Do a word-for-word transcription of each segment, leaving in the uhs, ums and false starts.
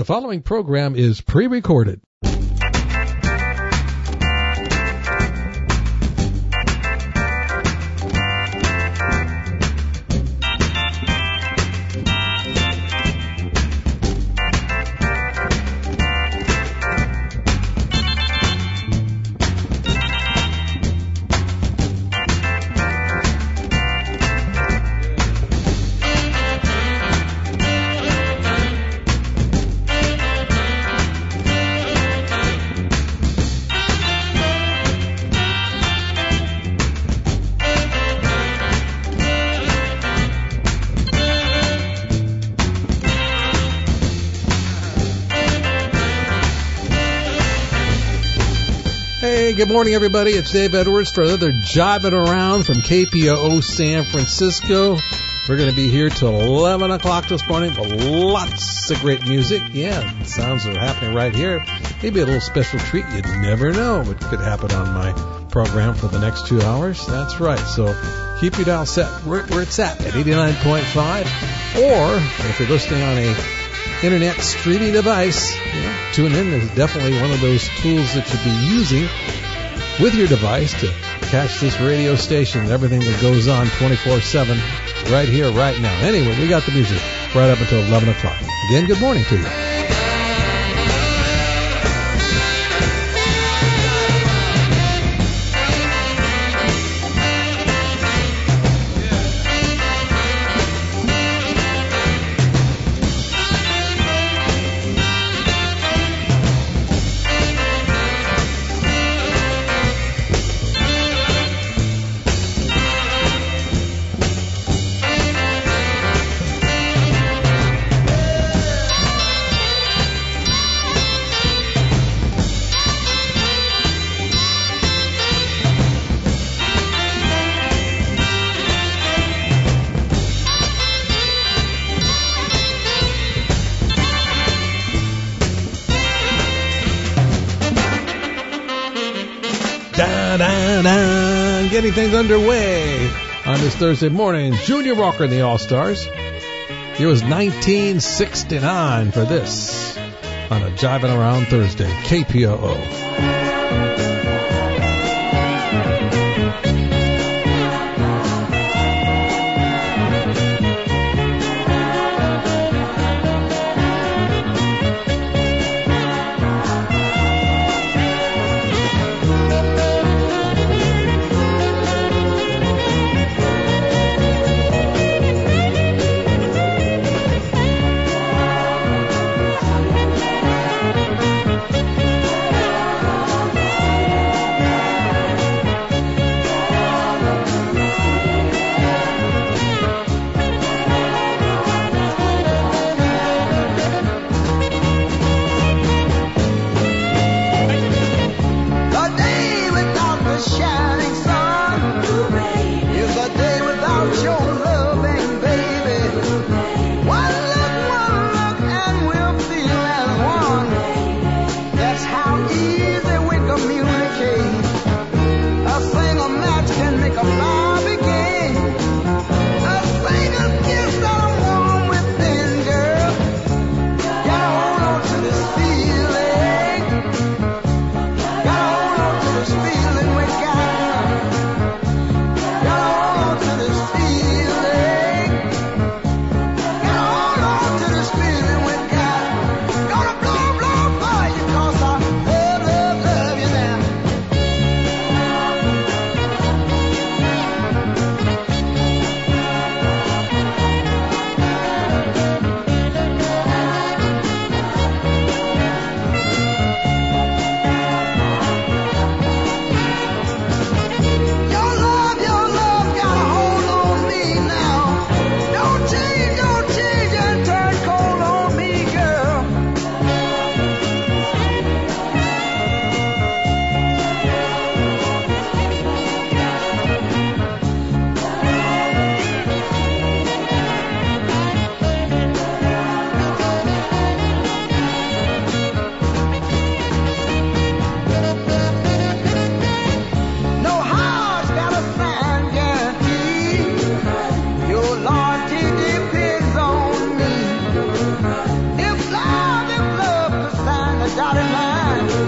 The following program is pre-recorded. Good morning, everybody. It's Dave Edwards for another Jiving Around from K P O O San Francisco. We're going to be here till eleven o'clock this morning with lots of great music. Yeah, sounds are happening right here. Maybe a little special treat. You'd never know what could happen on my program for the next two hours. That's right. So keep your dial set where, where it's at, at eighty-nine point five. Or if you're listening on a internet streaming device, you know, tune in is definitely one of those tools that you'd be using with your device to catch this radio station and everything that goes on twenty-four seven right here, right now. Anyway, we got the music right up until eleven o'clock. Again, good morning to you. Getting things underway on this Thursday morning. Junior Walker and the All-Stars. It was nineteen sixty-nine for this on a Jiving Around Thursday, K P O O.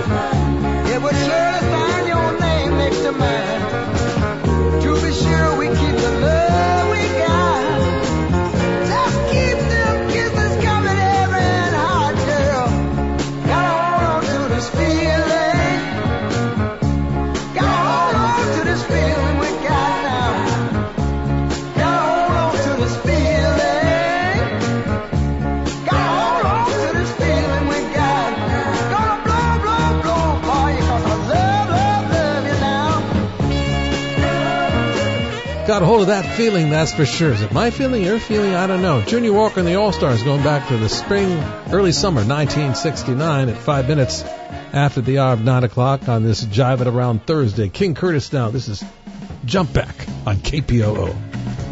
It would surely find your name next to mine. To be sure we keep the love we got. Just keep them kisses coming every heart, girl. Gotta hold on to this feeling. Gotta hold on to this feeling we got now. Gotta hold on to this feeling. Gotta hold on to this feeling we got. Gonna blow, blow, blow for you 'cause I love, love, love you now. Got a hold of that feeling, that's for sure. Is it my feeling, your feeling? I don't know. Junior Walker and the All-Stars going back to the spring, early summer, nineteen sixty-nine at five minutes after the hour of nine o'clock on this Jive It Around Thursday. King Curtis now. This is Jump Back on K P O O.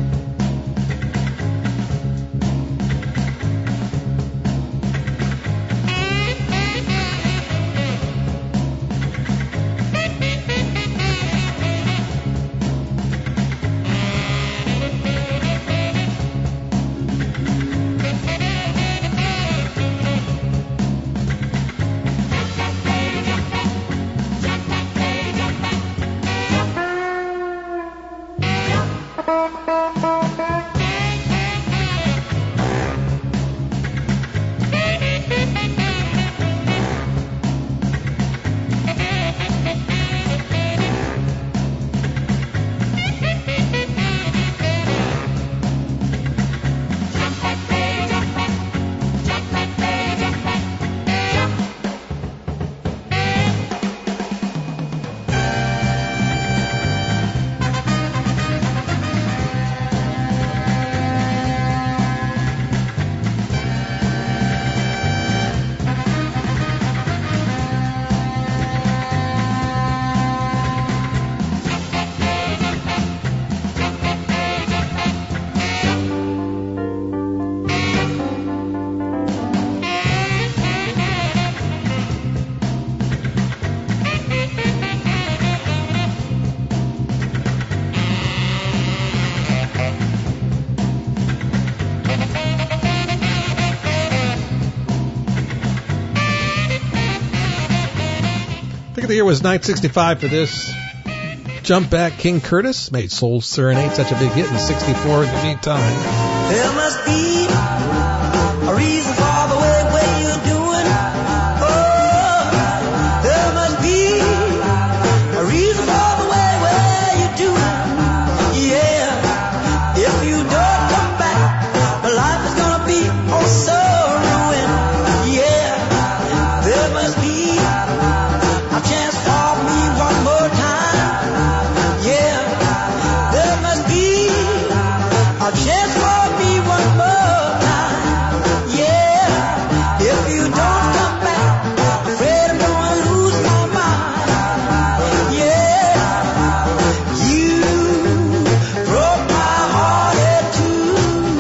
The year was nineteen sixty-five for this. Jump Back, King Curtis made Soul Serenade such a big hit in sixty-four in the meantime. There must be a reason for the way, way you're doing. Oh, there must be a reason for the way, way you're doing. Yeah, if you don't come back, my life is gonna be oh so ruined. Yeah, there must be a chance for me one more time. Yeah, there must be a chance for me one more time. Yeah, if you don't come back, afraid I'm gonna lose my mind. Yeah, you broke my heart in two.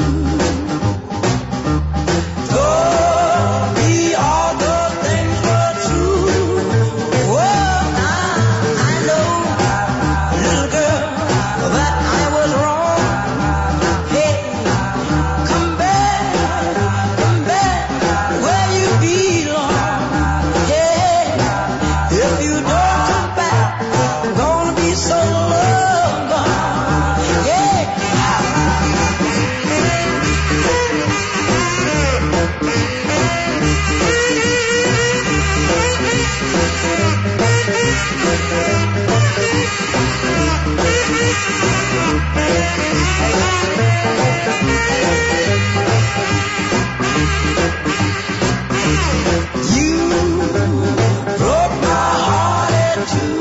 Told me all those things were true. Well, I, I know, little girl, that I was wrong. Hey, come back, come back where you belong. Yeah, if you don't come back, I'm gonna be so long gone. Yeah. You broke my heart in two.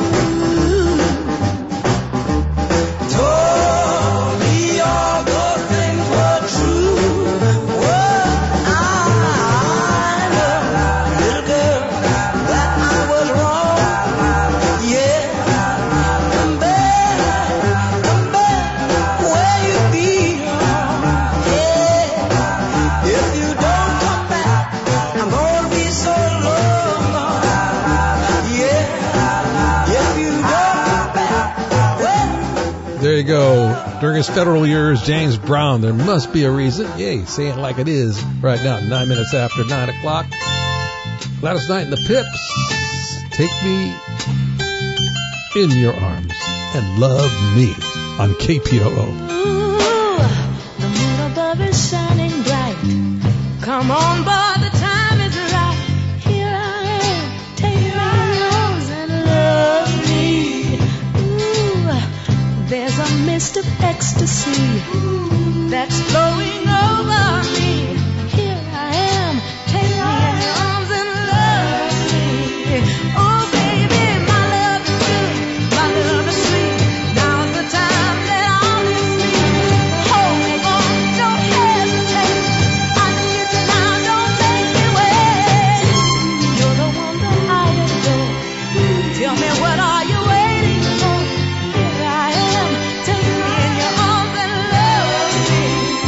Told me all those things were true. Well, I know, little girl, that I was wrong. Yeah, come back, come back where you belong. Yeah, if you don't come back, I'm gonna be so long gone. Yeah, if you don't come back, well. There you go. During his federal years, James Brown, There Must Be a Reason. Yay, say it like it is right now, nine minutes after nine o'clock. Gladys Knight and the Pips Take Me in Your Arms and Love Me on K P O O. Ooh, the moon above is shining bright. Come on, boy, the time is right. Here I am, take me in your arms and love me. Ooh, there's a mist of ecstasy that's flowing over me. Here I am, take me in your arms and love me. Oh, baby, my love is good, my love is sweet. Now's the time that I'll be sweet. Hold me, boy, don't hesitate. I need you now, don't make me wait. You're the one that I adore. Tell me, what are you waiting for? Here I am, take me in your arms and love me.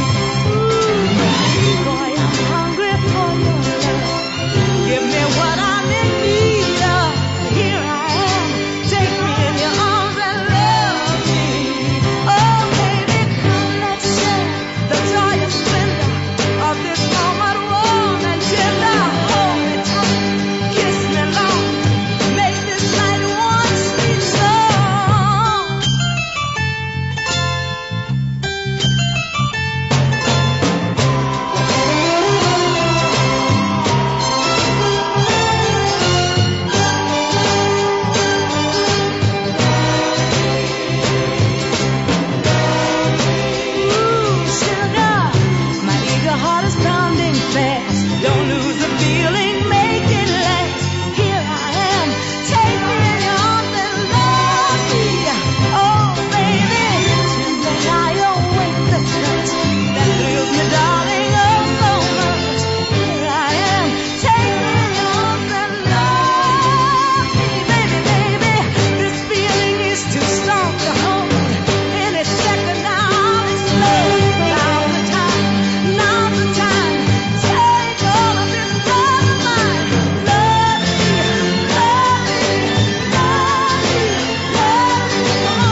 Ooh, boy, I'm hungry for your love. Give me what I'm in need of. Here I am, take me in your arms and love me. Oh, baby, come, let's share the joyous splendor of this moment, warm and tender. Hold me tight, kiss me long, make this night one sweet song. Ooh, sugar, my eager heart is pounding fast. Don't lose the feeling, make it last. Here I am, take me in your arms and love me. Oh, baby, tonight I await the touch that thrills me, darling, oh so much. Here I am, take me in your arms and love me. Baby, baby, this feeling is too strong to hold. Any second now I'll explode. Now's the time, now's the time. Take all of this love of mine. Love me, love me, love me, love me,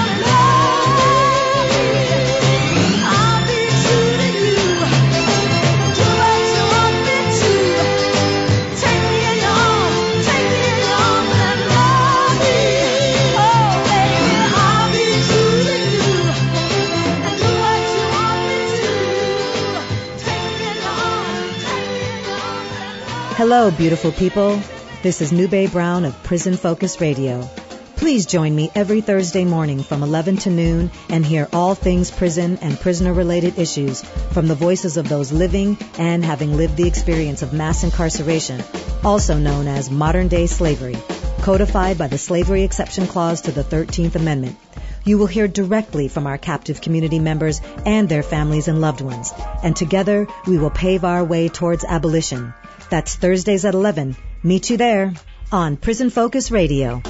love me. I'll be true to you, do what you want me to. Take me in your arms, take me in your arms and love me. Oh, baby, I'll be true to you, and do what you want me to. Take me in your arms, take me in your arms and love me. Hello, beautiful people. This is Nube Brown of Prison Focus Radio. Please join me every Thursday morning from eleven to noon and hear all things prison and prisoner-related issues from the voices of those living and having lived the experience of mass incarceration, also known as modern-day slavery, codified by the Slavery Exception Clause to the thirteenth Amendment. You will hear directly from our captive community members and their families and loved ones, and together we will pave our way towards abolition. That's Thursdays at eleven. Meet you there on Prison Focus Radio.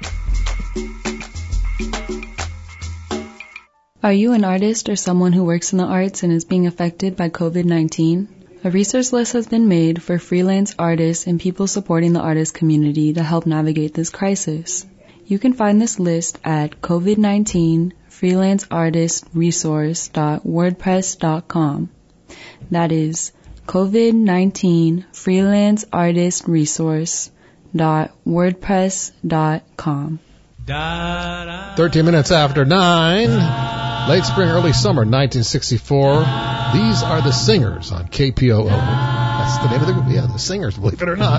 Are you an artist or someone who works in the arts and is being affected by covid nineteen? A resource list has been made for freelance artists and people supporting the artist community to help navigate this crisis. You can find this list at covid nineteen freelance artist resource dot wordpress dot com. That is covid nineteen freelance artist resource dot wordpress dot com. thirteen minutes after nine. Late spring, early summer, nineteen sixty-four. These are the Singers on K P O O. That's the name of the group. Yeah, the Singers, believe it or not.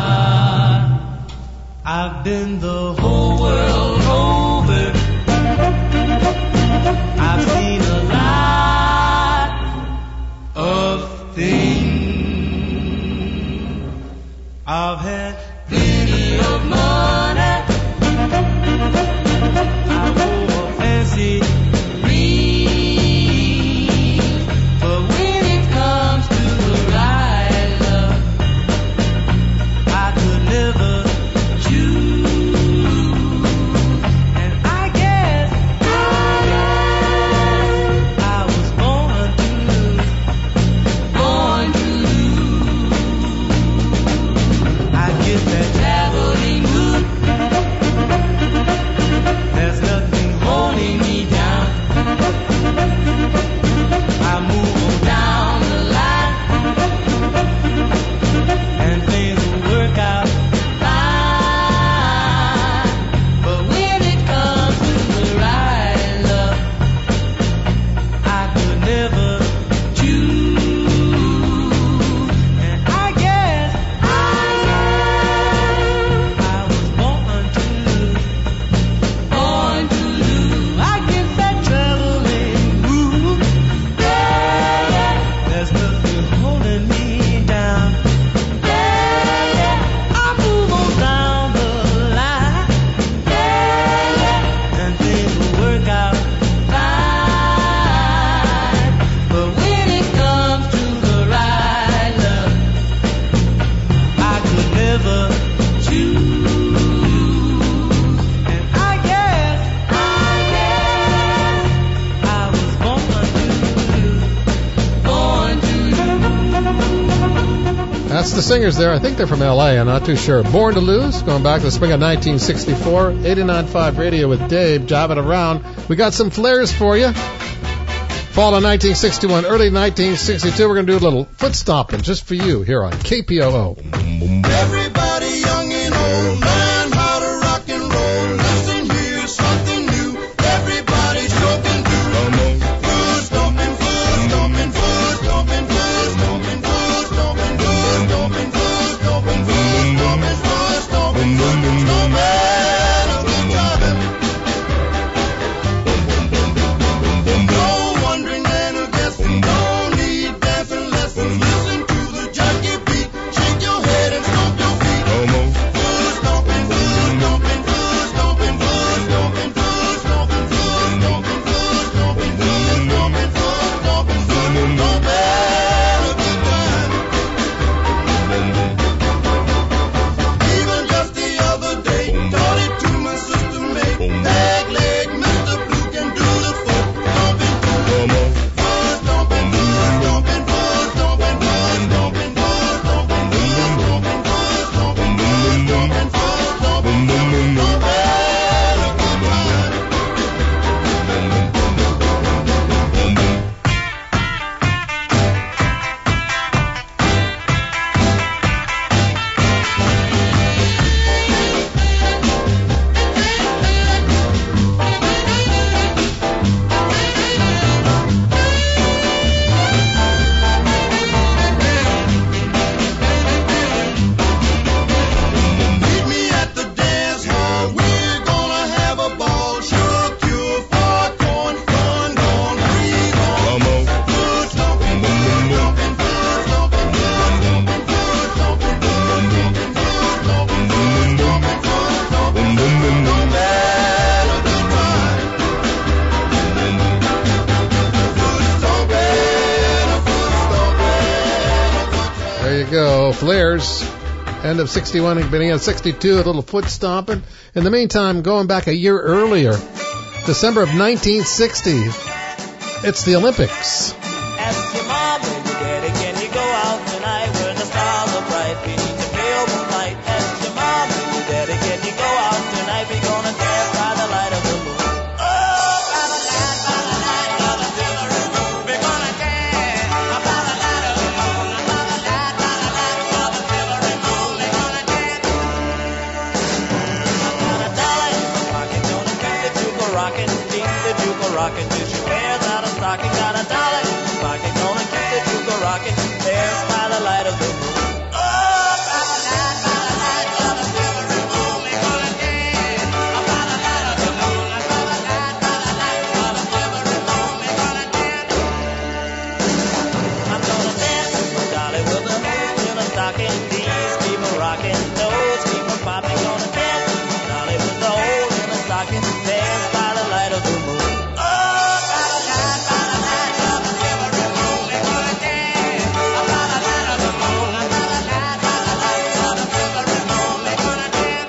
I've been the whole world over. I've seen a lot of things. I've had plenty of money. I wore a fancy ring. But when it comes to the right love, I could never choose. And I guess, I guess I was born to lose, born to lose. I get that traveling mood. There's nothing holding me down. I move on down the line, and things will work out fine. never choose. And I guess, I guess I was born to lose, born to lose. That's the singers there. I think they're from L A. I'm not too sure. Born to Lose, going back to the spring of nineteen sixty-four. eighty-nine point five Radio with Dave, jiving around. We got some flares for you. Fall of nineteen sixty-one, early nineteen sixty-two. We're going to do a little foot stomping just for you here on K P O O. Everybody young and old, learn how to rock and roll. Listen, here's something new. Everybody's joking too. Foot stomping, foot stomping, foot stomping, foot stomping, foot stomping, foot stomping, foot stomping, foot stomping, foot stomping, foot stomping. No wondering and a guessing, don't need dancing lessons. Listen to the junkie beat, shake your head and stomp your feet. Foot stomping, foot stomping, foot stomping, foot stomping, foot stomping, foot stomping, foot stomping, foot stomping, foot stomping, foot stomping. A good time. Even just the other day, taught it to my sister May. Leg, leg, Mister Blue can do the foot stomping too. Foot stomping, foot stomping, foot stomping, foot stomping, foot stomping, foot stomping, foot stomping, foot stomping, foot stomping, foot stomping. Meet me at the dance hall. We're gonna have a ball. Sure cure for corn fun. Gone free on. Foot stomping, foot stomping, foot stomping, foot stomping, foot stomping, foot stomping, foot stomping, foot stomping, foot stomping, foot stomping. A good time. Foot stomping, foot stomping. There you go. Flares. End of sixty-one, beginning of sixty-two, a little foot stomping. In the meantime, going back a year earlier, December of nineteen sixty, it's the Olympics. Ask your mom when you get it, can you go out tonight where the stars are bright beneath the pale moonlight? Ask your mom when you get it, can you go out tonight? We're gonna dance by the light of the moon. Oh, by the light, by the light of the silvery moon. We're gonna dance by the light of the moon. By the light, by the light of the silvery moon. We're gonna dance. Got a dollar in my pocket, gonna keep the juke rockin', keep the juke rockin' till she wears out a stocking. Got a dollar in my pocket, gonna keep the juke rockin', dance by the light of the moon. Oh, by the light, by the light of the silvery moon. We're gonna dance by the light of the moon. By the light, by the light of the silvery moon. We're gonna dance. I'm gonna dance with my dolly with a hoop in a stocking. Knees keep her rocking, toes keep her popping. Gonna dance with my dolly with a hole in a stocking. Dance by the light of the moon. Oh, by the light, by the light of the silvery moon. We're gonna dance by the light of the moon. By the light, by the light of the silvery moon. We're gonna dance.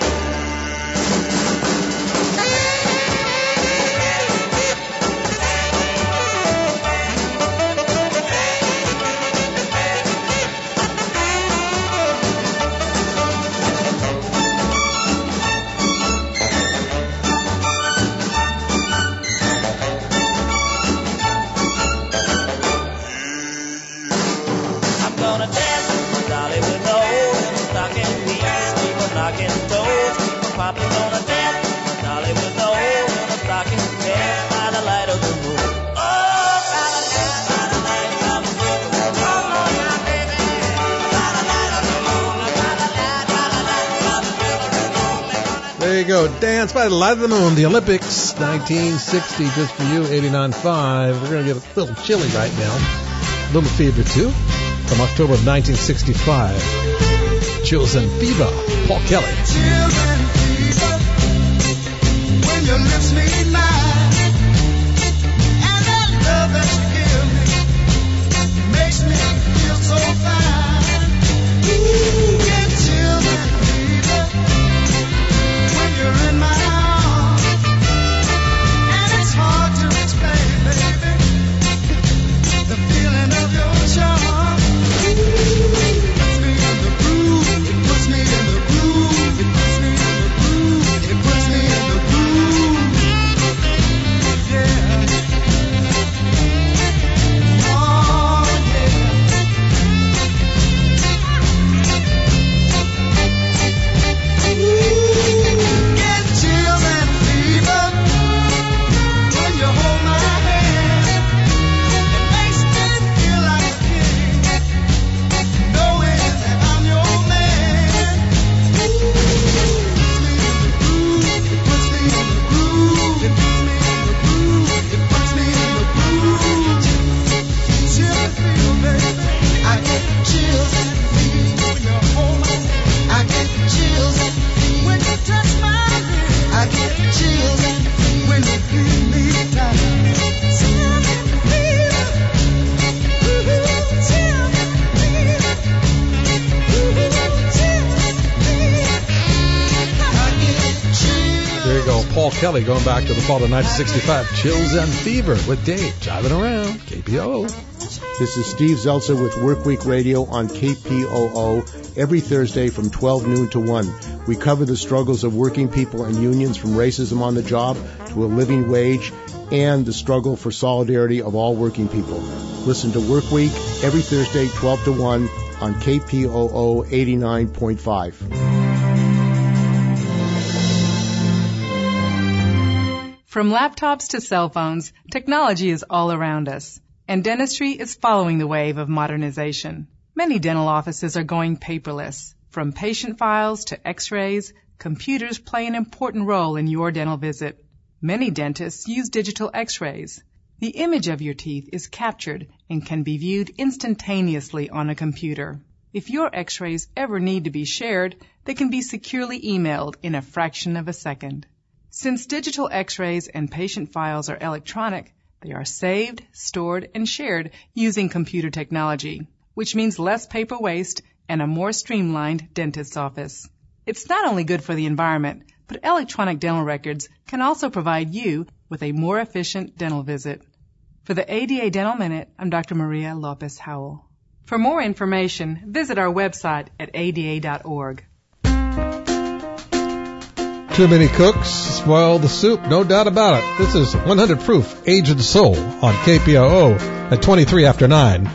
I'm gonna dance with my dolly with no hole in a stocking. Knees keep her knocking, toes keep her popping. Gonna dance with my dolly with no hole in a stocking. Dance by the light of the moon. Oh, by the light, by the light of the silvery moon. Come on now, baby. By the light of the moon. By the light, by the light of the silvery moon. We're gonna There you go. Dance by the light of the moon. The Olympics, nineteen sixty, just for you, eighty-nine point five. We're going to get a little chilly right now. Little Fever, too, from October of nineteen sixty-five. Chills and Fever, Paul Kelly. Children fever when your lips meet mine, and that love that you give me makes me feel so fine. Ooh, get children Paul Kelly going back to the fall of nineteen sixty-five. Chills and Fever with Dave. Jiving around. K P O O. This is Steve Zeltzer with Workweek Radio on K P O O every Thursday from twelve noon to one. We cover the struggles of working people and unions from racism on the job to a living wage and the struggle for solidarity of all working people. Listen to Workweek every Thursday twelve to one on K P O O eighty-nine point five. From laptops to cell phones, technology is all around us, and dentistry is following the wave of modernization. Many dental offices are going paperless. From patient files to x-rays, computers play an important role in your dental visit. Many dentists use digital x-rays. The image of your teeth is captured and can be viewed instantaneously on a computer. If your x-rays ever need to be shared, they can be securely emailed in a fraction of a second. Since digital x-rays and patient files are electronic, they are saved, stored, and shared using computer technology, which means less paper waste and a more streamlined dentist's office. It's not only good for the environment, but electronic dental records can also provide you with a more efficient dental visit. For the A D A Dental Minute, I'm Doctor Maria Lopez Howell. For more information, visit our website at A D A dot org. Too many cooks spoil the soup, no doubt about it. This is one hundred proof Aged Soul on K P O O at twenty-three after nine.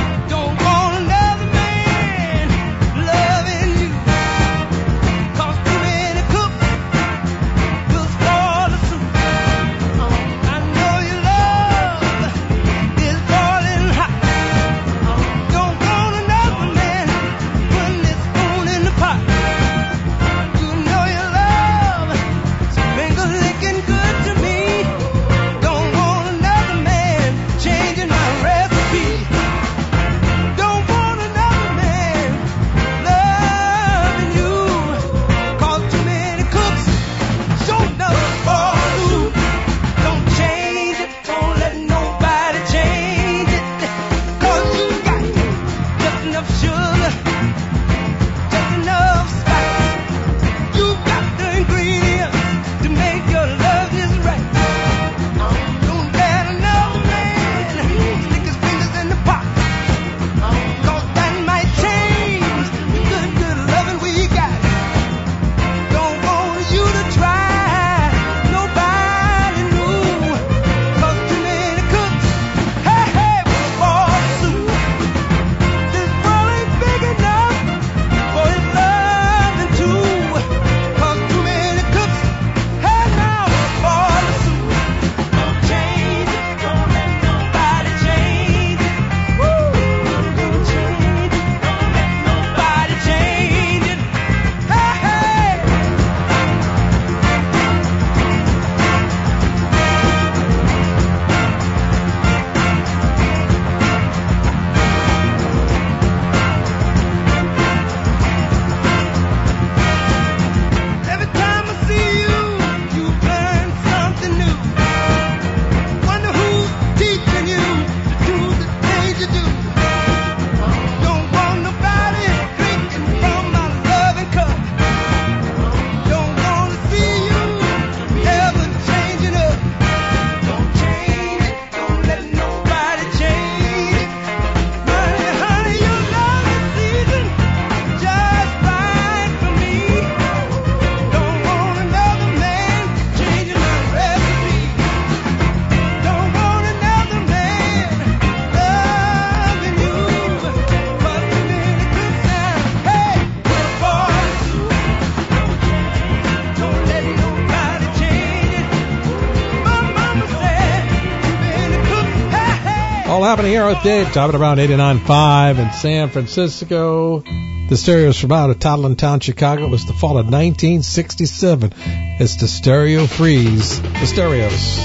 Happening here with Dave, driving around eighty-nine point five in San Francisco. The Stereos from out of Toddlertown, Chicago. It was the fall of nineteen sixty-seven. It's the Stereo Freeze. The Stereos.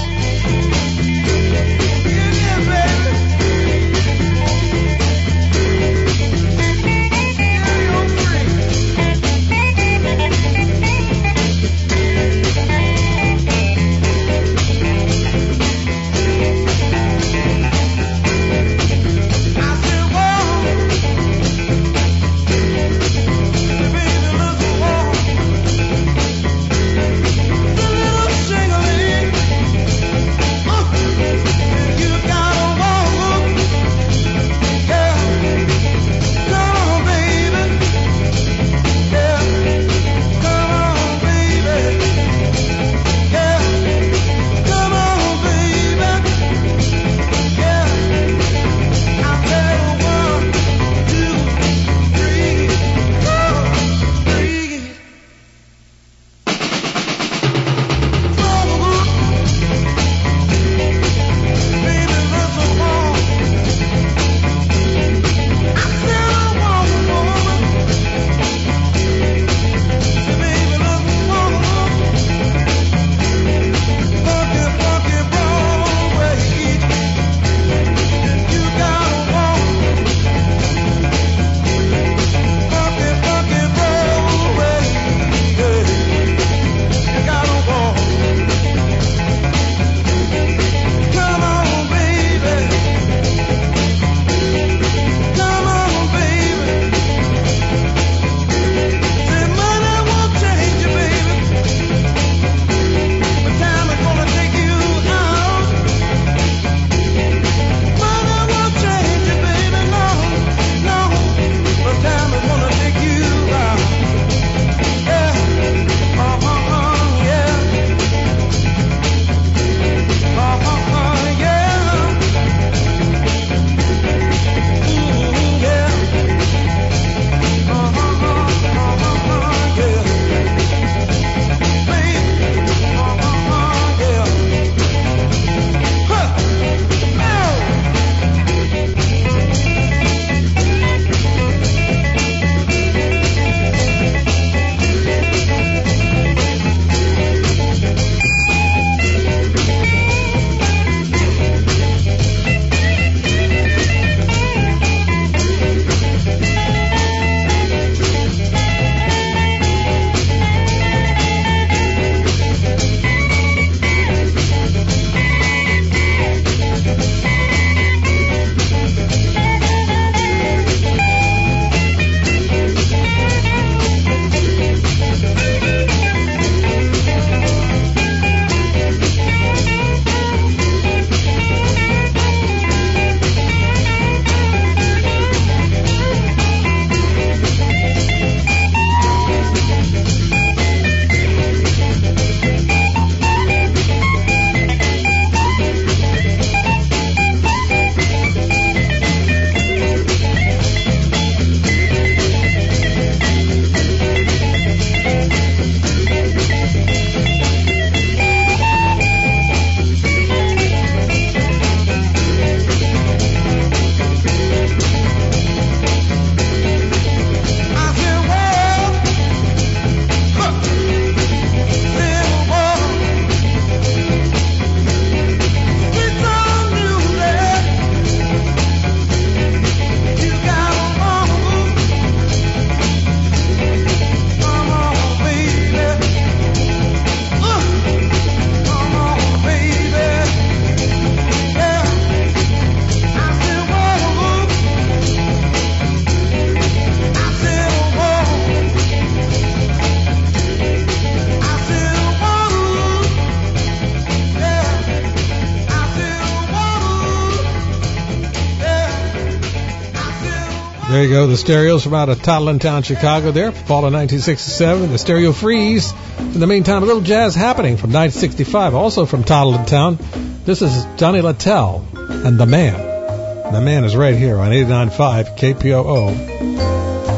Shame. There you go, the Stereos from out of Toddland Town, Chicago there, fall of nineteen sixty-seven, the Stereo Freeze. In the meantime, a little jazz happening from nineteen sixty-five, also from Toddland Town. This is Johnny Littell and The Man. The Man is right here on eighty-nine point five K P O O.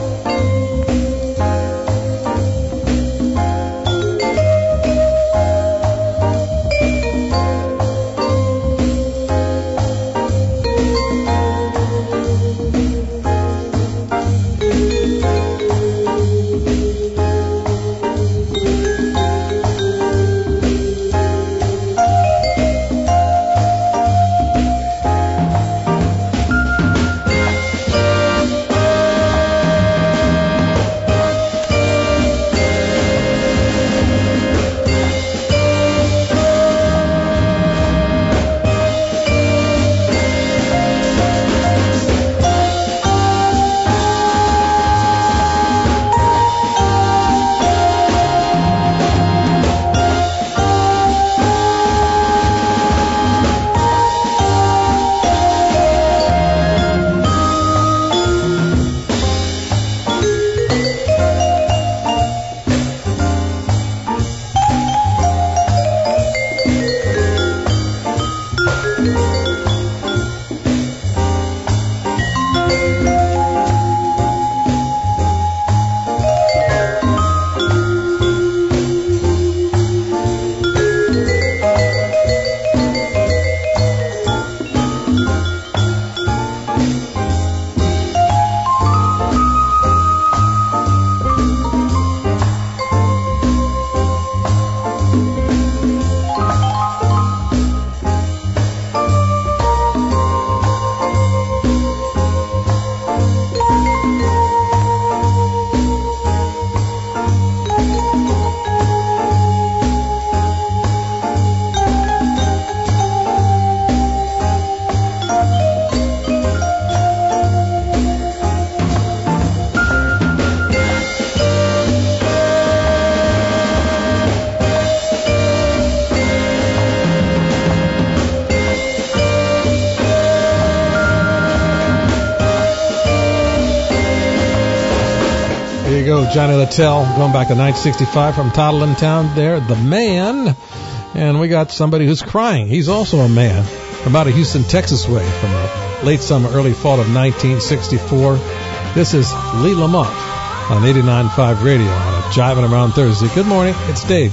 Johnny Littell, going back to nineteen sixty-five from Toddland Town there, The Man. And we got somebody who's crying. He's also a man from out of Houston, Texas way, from the late summer, early fall of nineteen sixty-four. This is Lee Lamont on eighty-nine point five Radio on a Jiving Around Thursday. Good morning. It's Dave.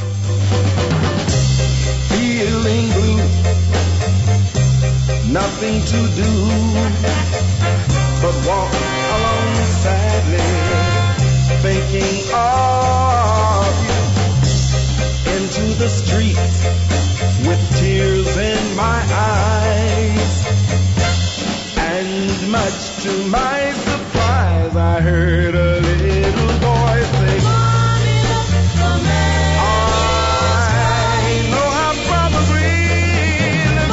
Feeling blue, nothing to do but walk along sadly, thinking of you, into the streets with tears in my eyes. And much to my surprise, I heard a little voice say, Mommy, look the man. I know how probably this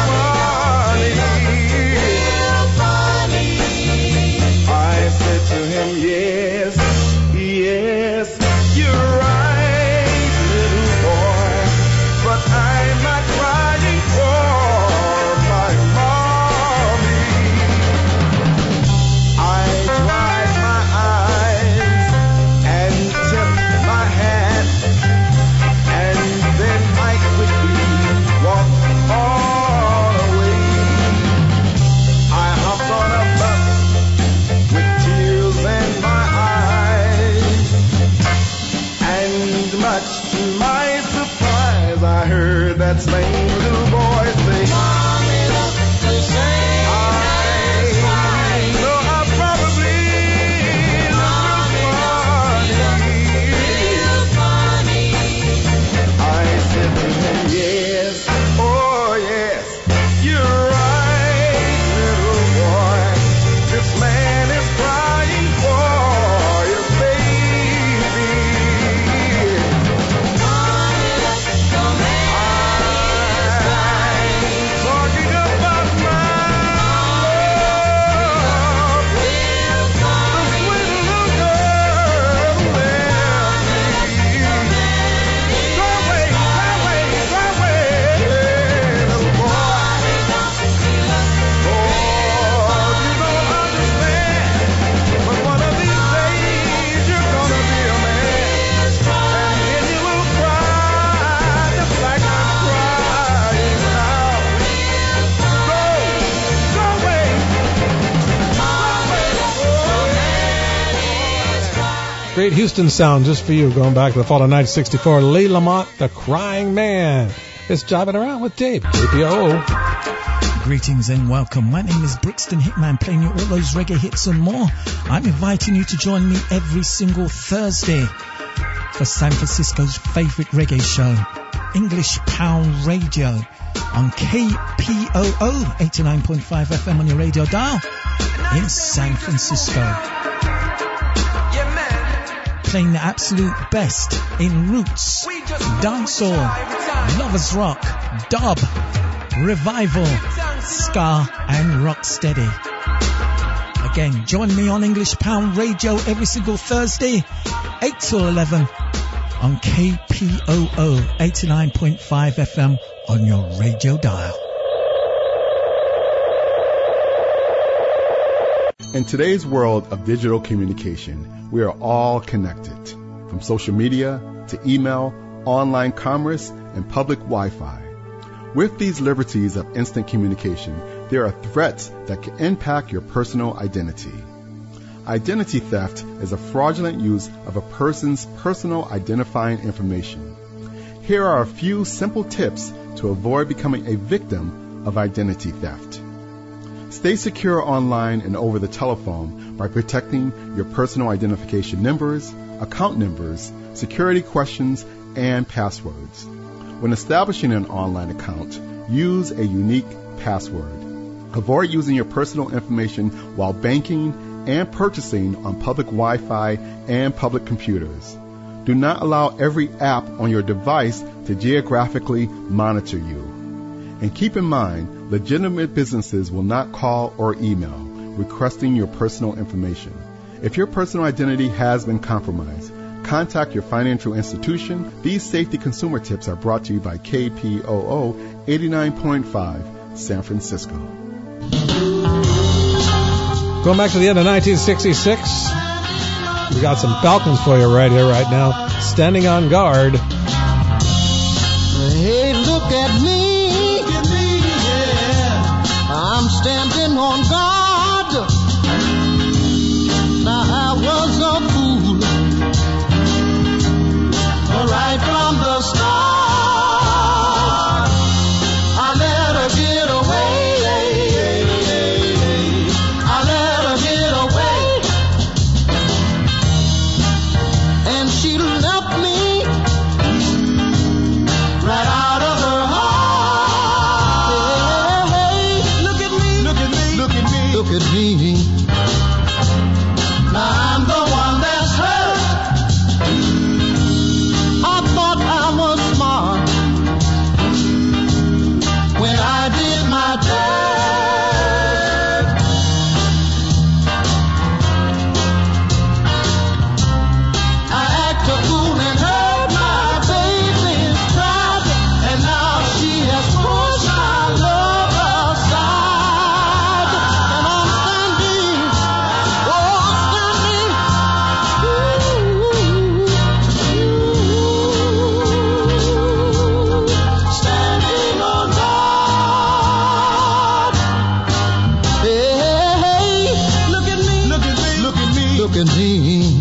will funny. I said to him, yes, yes, you're right, little boy, but I'm not crying for my mommy. I dried my eyes and tipped my hat, and then I quickly walked all away. I hopped on a bus with tears in my eyes, and much to my surprise, I heard that same little voice say, Mommy, look the same. I know I probably look funny. I said to him, yes, oh yes, you're right, little boy. This man is crying for your baby. Mommy, look the man. Great Houston sound just for you, going back to the fall of nineteen sixty-four. Lee Lamont, The Crying Man. It's Jiving Around with Dave, K P O O. Greetings and welcome. My name is Brixton Hitman, playing you all those reggae hits and more. I'm inviting you to join me every single Thursday for San Francisco's favorite reggae show, English Pound Radio, on K P O O eighty-nine point five F M on your radio dial in San Francisco. Playing the absolute best in roots, dancehall, lovers rock, dub, revival, ska and rocksteady. Again, join me on English Pound Radio every single Thursday, eight till eleven on K P O O eighty-nine point five F M on your radio dial. In today's world of digital communication, we are all connected, from social media to email, online commerce, and public Wi-Fi. With these liberties of instant communication, there are threats that can impact your personal identity. Identity theft is a fraudulent use of a person's personal identifying information. Here are a few simple tips to avoid becoming a victim of identity theft. Stay secure online and over the telephone by protecting your personal identification numbers, account numbers, security questions, and passwords. When establishing an online account, use a unique password. Avoid using your personal information while banking and purchasing on public Wi-Fi and public computers. Do not allow every app on your device to geographically monitor you. And keep in mind, legitimate businesses will not call or email requesting your personal information. If your personal identity has been compromised, contact your financial institution. These safety consumer tips are brought to you by K P O O eighty-nine point five San Francisco. Going back to the end of nineteen sixty-six, we got some Falcons for you right here, right now. Standing on Guard. Hey, look at me. Look at me, yeah. I'm standing on guard. Now I was a fool right from the start. I let her get away. I let her get away. And she left me right out of her heart. Hey, look at me, look at me, look at me, look at me. Now I'm the one that's hurt. I thought I was smart when I did my dirt. I acted a fool and hurt my baby's pride, and now she has pushed my love aside. And I'm standing, oh, standing, ooh, standing on guard. Hey, look at me, look at me, look at me, look at me.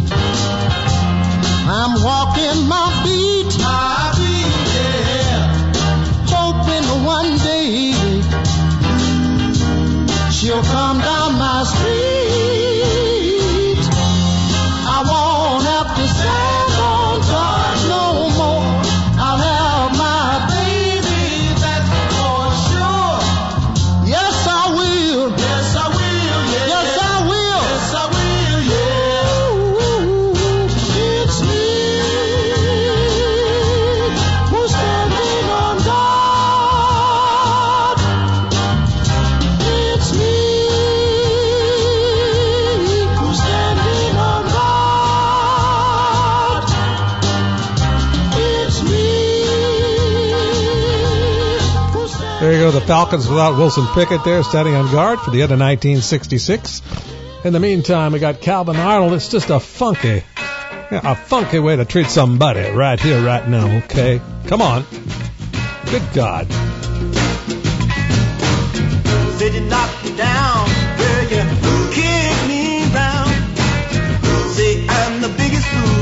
I'm walking my beat, my beat, yeah. Hoping one day she'll come down my street. I won't have to stand on guard no more. I'll have my baby, that's for sure. Yes, I will. Yes, I will. Yeah. Yes, I will. Yes, I will. Yeah. Ooh, it's me who's standing on guard. It's me who's standing on guard. It's me who's standing. There you go, the Falcons without Wilson Pickett there, standing on guard for the end of nineteen sixty-six. In the meantime, we got Calvin Arnold. It's just a funky, yeah, a funky way to treat somebody right here, right now, okay? Come on. Good God. Said you knocked me down, girl, you kicked me round. Say I'm the biggest fool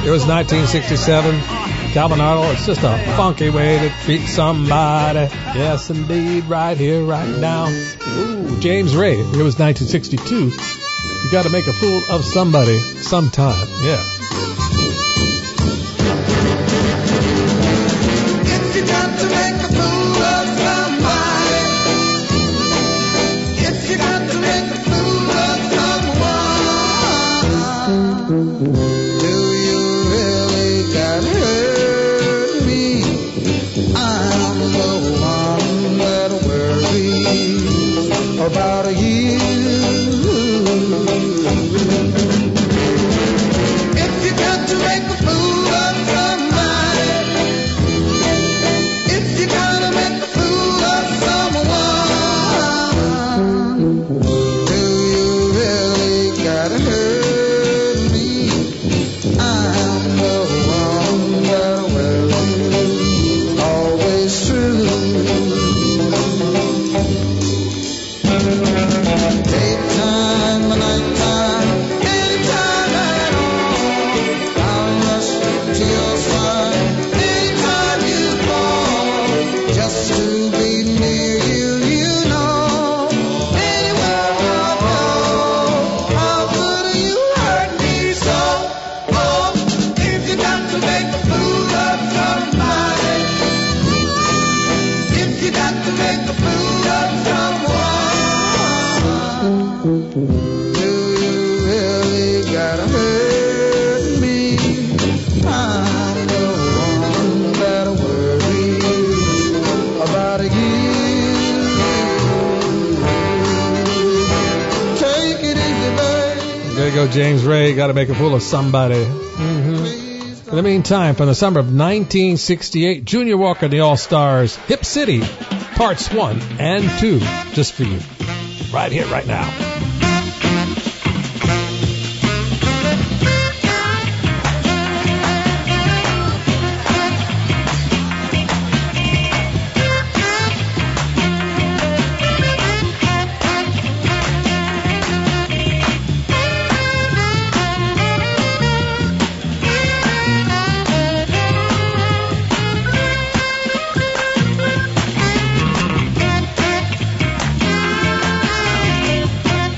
It was nineteen sixty-seven. Calvin Arnold, it's just a funky way to treat somebody. Yes, indeed, right here, right now. Ooh, James Ray. It was nineteen sixty-two. You got to make a fool of somebody sometime. Yeah. If you got to make a fool of somebody, if you got to make a fool of someone, do you really got to hurt me? I'm the one that worries about you. If you got to make a fool of somebody, if you gotta make a fool of someone, do you really gotta hurt me? I'm the one that will always true. Daytime, nighttime, anytime at all, I'll rush to your side. Anytime you call, just to be near you, you know. Anywhere I go, how could you hurt me so? Oh, if you got to make a fool of somebody, if you got to make a fool of someone, do you really gotta hurt me? I'm the one that worries about you. Take it easy, babe. There you go, James Ray. Got to make a fool of somebody. hmm In the meantime, from the summer of nineteen sixty-eight, Junior Walker and the All-Stars, Hip City, parts one and two, just for you. Right here, right now. If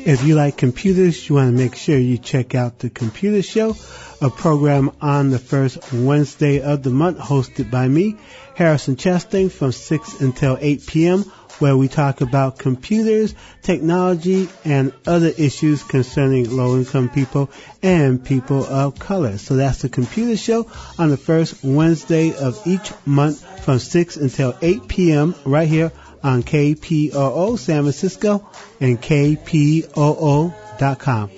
If you like computers, you want to make sure you check out The Computer Show, a program on the first Wednesday of the month hosted by me, Harrison Chastain, from six until eight p.m., where we talk about computers, technology, and other issues concerning low-income people and people of color. So that's The Computer Show on the first Wednesday of each month from six until eight p.m. right here on K P O O San Francisco and K P O O dot com.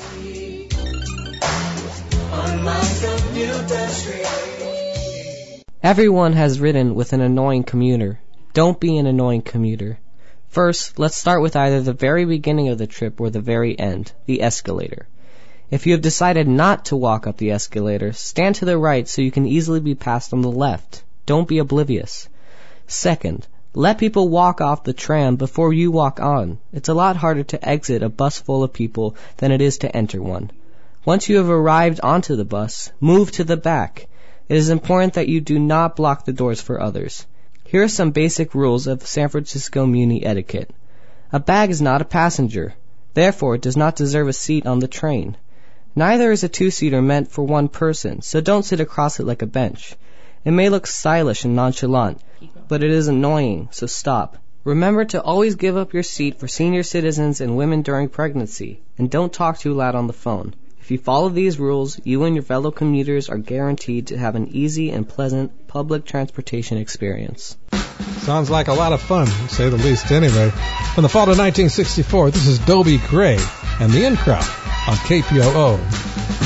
Everyone has ridden with an annoying commuter. Don't be an annoying commuter. First, let's start with either the very beginning of the trip or the very end, the escalator. If you have decided not to walk up the escalator, stand to the right so you can easily be passed on the left. Don't be oblivious. Second, let people walk off the tram before you walk on. It's a lot harder to exit a bus full of people than it is to enter one. Once you have arrived onto the bus, move to the back. It is important that you do not block the doors for others. Here are some basic rules of San Francisco Muni etiquette. A bag is not a passenger. Therefore, it does not deserve a seat on the train. Neither is a two-seater meant for one person, so don't sit across it like a bench. It may look stylish and nonchalant, but it is annoying, so stop. Remember to always give up your seat for senior citizens and women during pregnancy, and don't talk too loud on the phone. If you follow these rules, you and your fellow commuters are guaranteed to have an easy and pleasant public transportation experience. Sounds like a lot of fun, to say the least anyway. From the fall of nineteen sixty-four, this is Dobie Gray and the In Crowd on K P O O.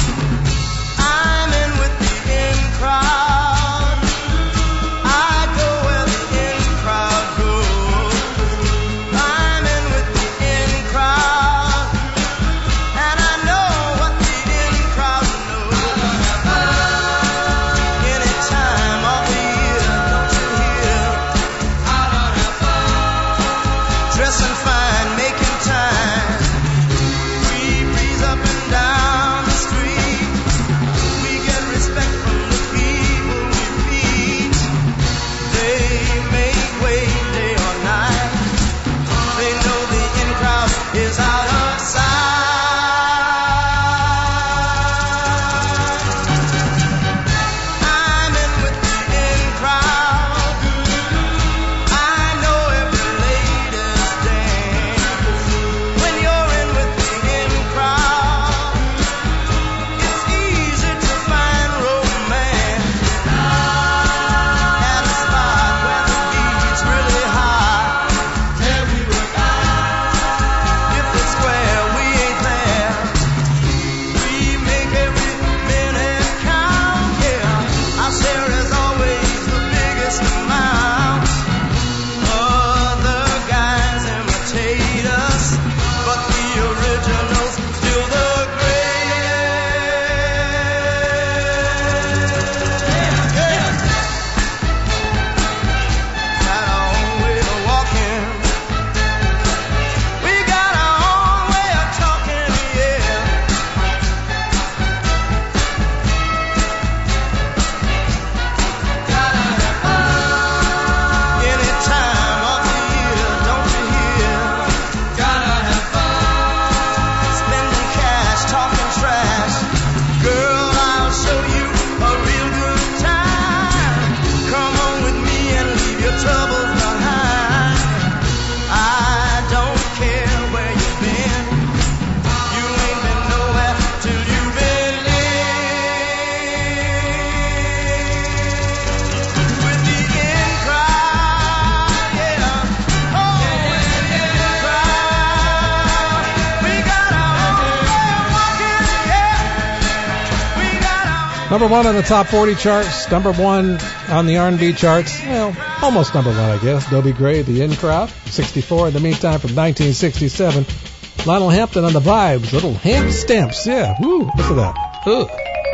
Number one on the top forty charts, number one on the R and B charts, well, almost number one, I guess. Dobie Gray, The In Crowd, sixty-four. In the meantime, from nineteen sixty-seven, Lionel Hampton on the Vibes, little hand stamps, yeah, woo, listen to that. Ugh.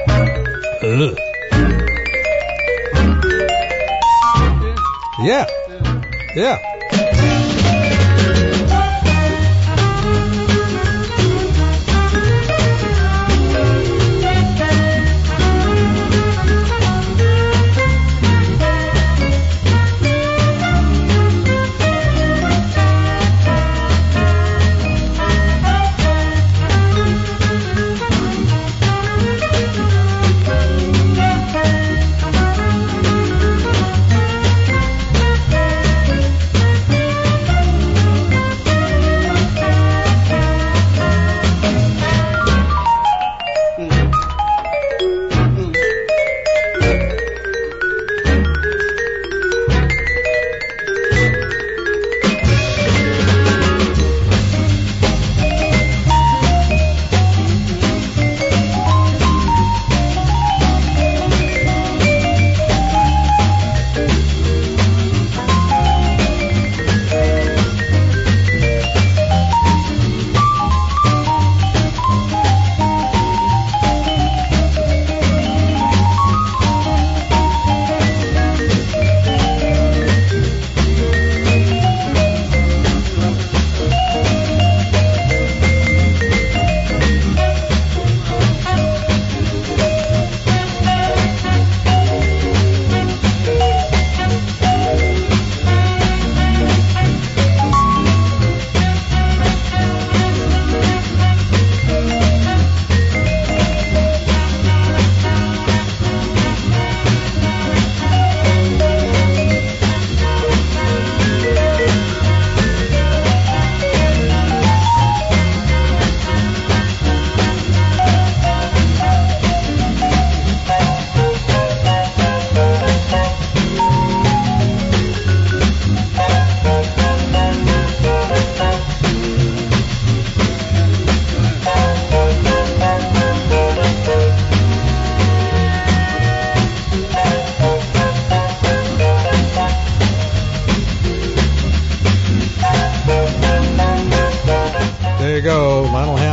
Ugh. Yeah, yeah.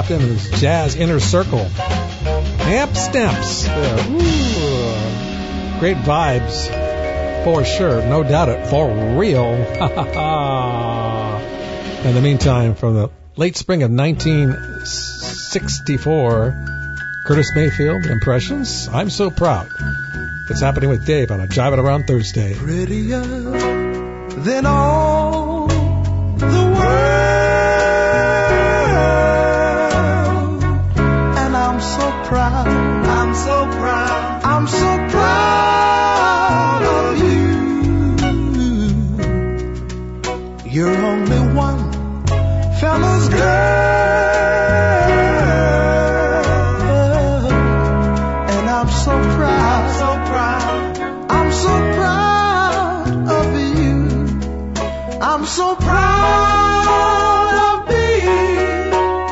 dropped into this jazz inner circle. Amp Stamps. Yeah. Ooh. Great vibes. For sure. No doubt it. For real. In the meantime, from the late spring of nineteen sixty-four, Curtis Mayfield, Impressions, I'm So Proud. It's happening with Dave on a Jive It Around Thursday. Prettier than all the world. And I'm so proud, I'm so proud, I'm so proud of you. You're only one fella's girl. And I'm so proud, so proud, I'm so proud of you. I'm so proud of being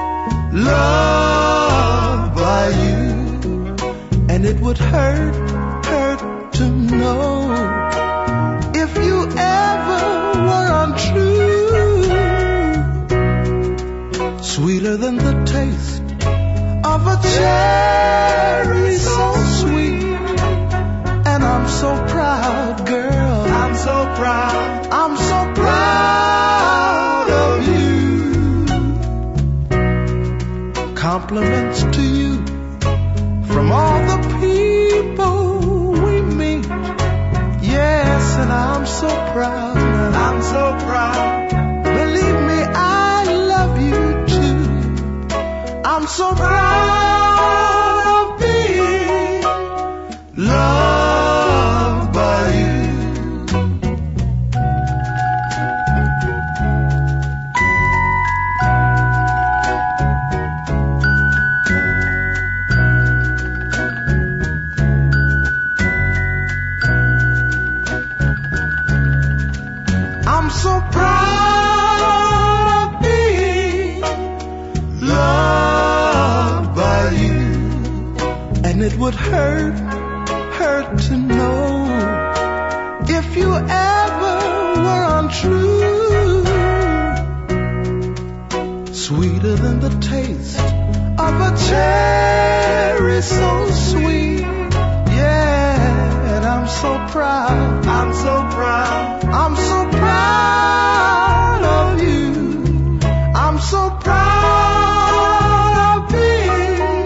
loved by you. And it would hurt, hurt to know if you ever were untrue. Sweeter than the taste of a cherry, so sweet. And I'm so proud, girl, I'm so proud, I'm so proud of you. Compliments to you from all the people we meet. Yes, and I'm so proud, I'm so proud. Believe me, I love you too. I'm so proud of being loved by you. I'm so proud of being loved by you. And it would hurt, hurt to know if you ever were untrue. Sweeter than the taste of a cherry, so sweet. Yeah, and I'm so proud, I'm so proud, I'm so proud of you. I'm so proud of being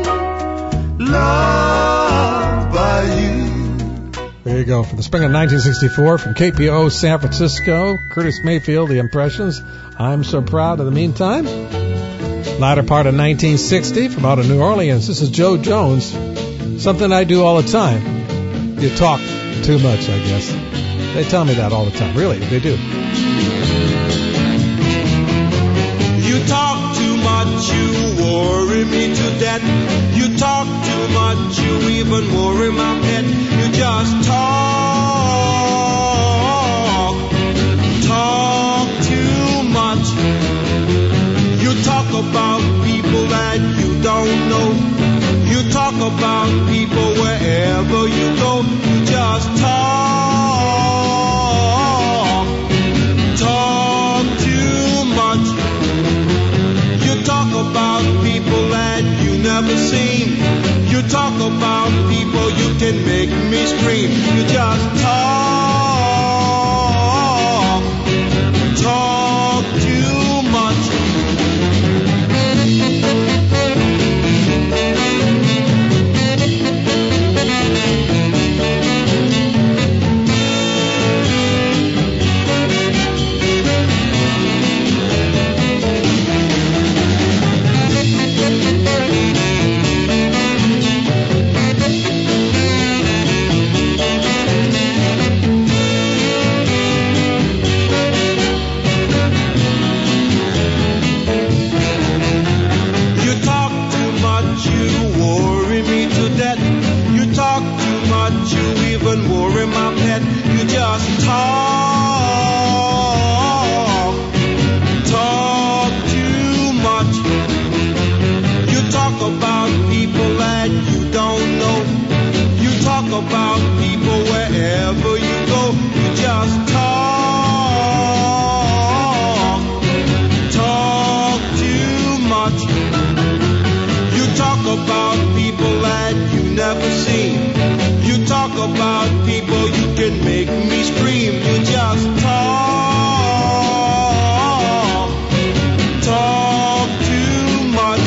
loved by you. There you go. For the spring of nineteen sixty-four, from K P O O San Francisco, Curtis Mayfield, The Impressions, I'm So Proud. In the meantime, latter part of nineteen sixty, from out of New Orleans, this is Joe Jones. Something I do all the time. You talk too much, I guess. They tell me that all the time. Really, they do. You talk too much, you worry me to death. You talk too much, you even worry my pet. You just talk, talk too much. You talk about people that you don't know. You talk about people wherever you go. You just talk, talk too much. You talk about people that you never seen. You talk about people you can make me scream. You just talk, talk too much. Worry my pet, you just talk, talk too much. You talk about people that you don't know. You talk about people wherever you go. You just talk, talk too much. about people that you never seen. You talk about people, you can make me scream. You just talk, talk too much.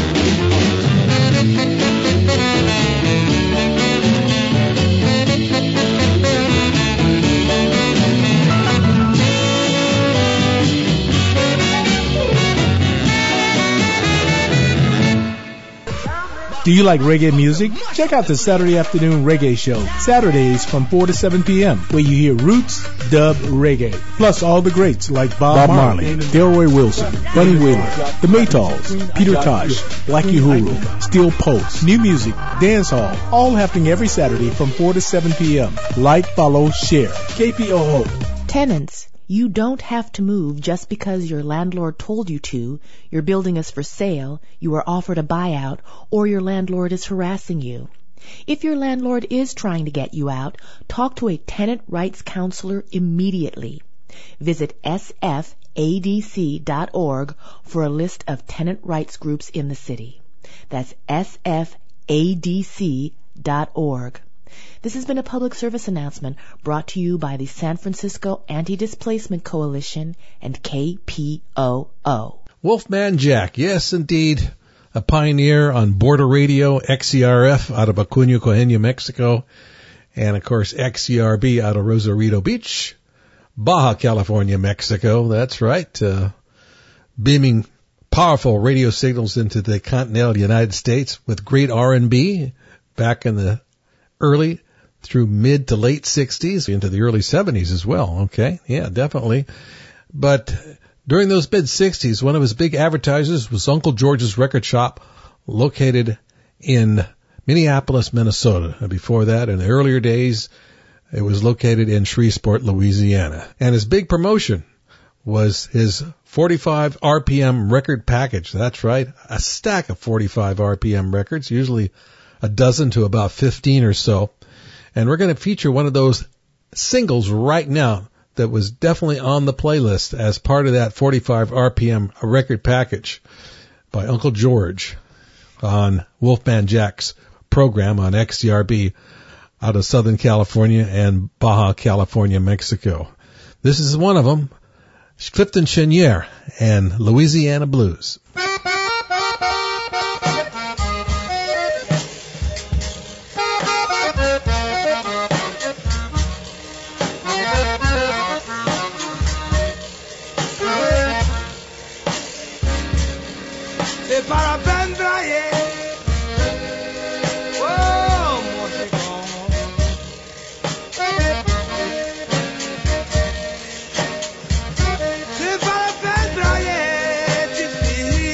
Do you like reggae music? Check out the Saturday Afternoon Reggae Show, Saturdays from four to seven p.m., where you hear roots, dub, reggae, plus all the greats like Bob, Bob Marley, Delroy Wilson, Bunny Wailer, The Maytals, Peter Tosh, Blackie Uhuru, Steel Pulse, new music, dance hall, all happening every Saturday from four to seven p.m. Like, follow, share. K P O O. Tenants, you don't have to move just because your landlord told you to, your building is for sale, you are offered a buyout, or your landlord is harassing you. If your landlord is trying to get you out, talk to a tenant rights counselor immediately. Visit S F A D C dot org for a list of tenant rights groups in the city. That's S F A D C dot org. This has been a public service announcement brought to you by the San Francisco Anti-Displacement Coalition and K P O O. Wolfman Jack, yes indeed, a pioneer on border radio, X C R F out of Acuña, Coahuila, Mexico, and of course X C R B out of Rosarito Beach, Baja California, Mexico. That's right, uh, beaming powerful radio signals into the continental United States with great R and B back in the early through mid to late sixties, into the early seventies as well. Okay, yeah, definitely. But during those mid sixties, one of his big advertisers was Uncle George's Record Shop, located in Minneapolis, Minnesota. And before that, in the earlier days, it was located in Shreveport, Louisiana. And his big promotion was his forty-five R P M record package. That's right, a stack of forty-five R P M records, usually a dozen to about fifteen or so. And we're going to feature one of those singles right now that was definitely on the playlist as part of that forty-five R P M record package by Uncle George on Wolfman Jack's program on X C R B out of Southern California and Baja California, Mexico. This is one of them, Clifton Chenier and Louisiana Blues. Para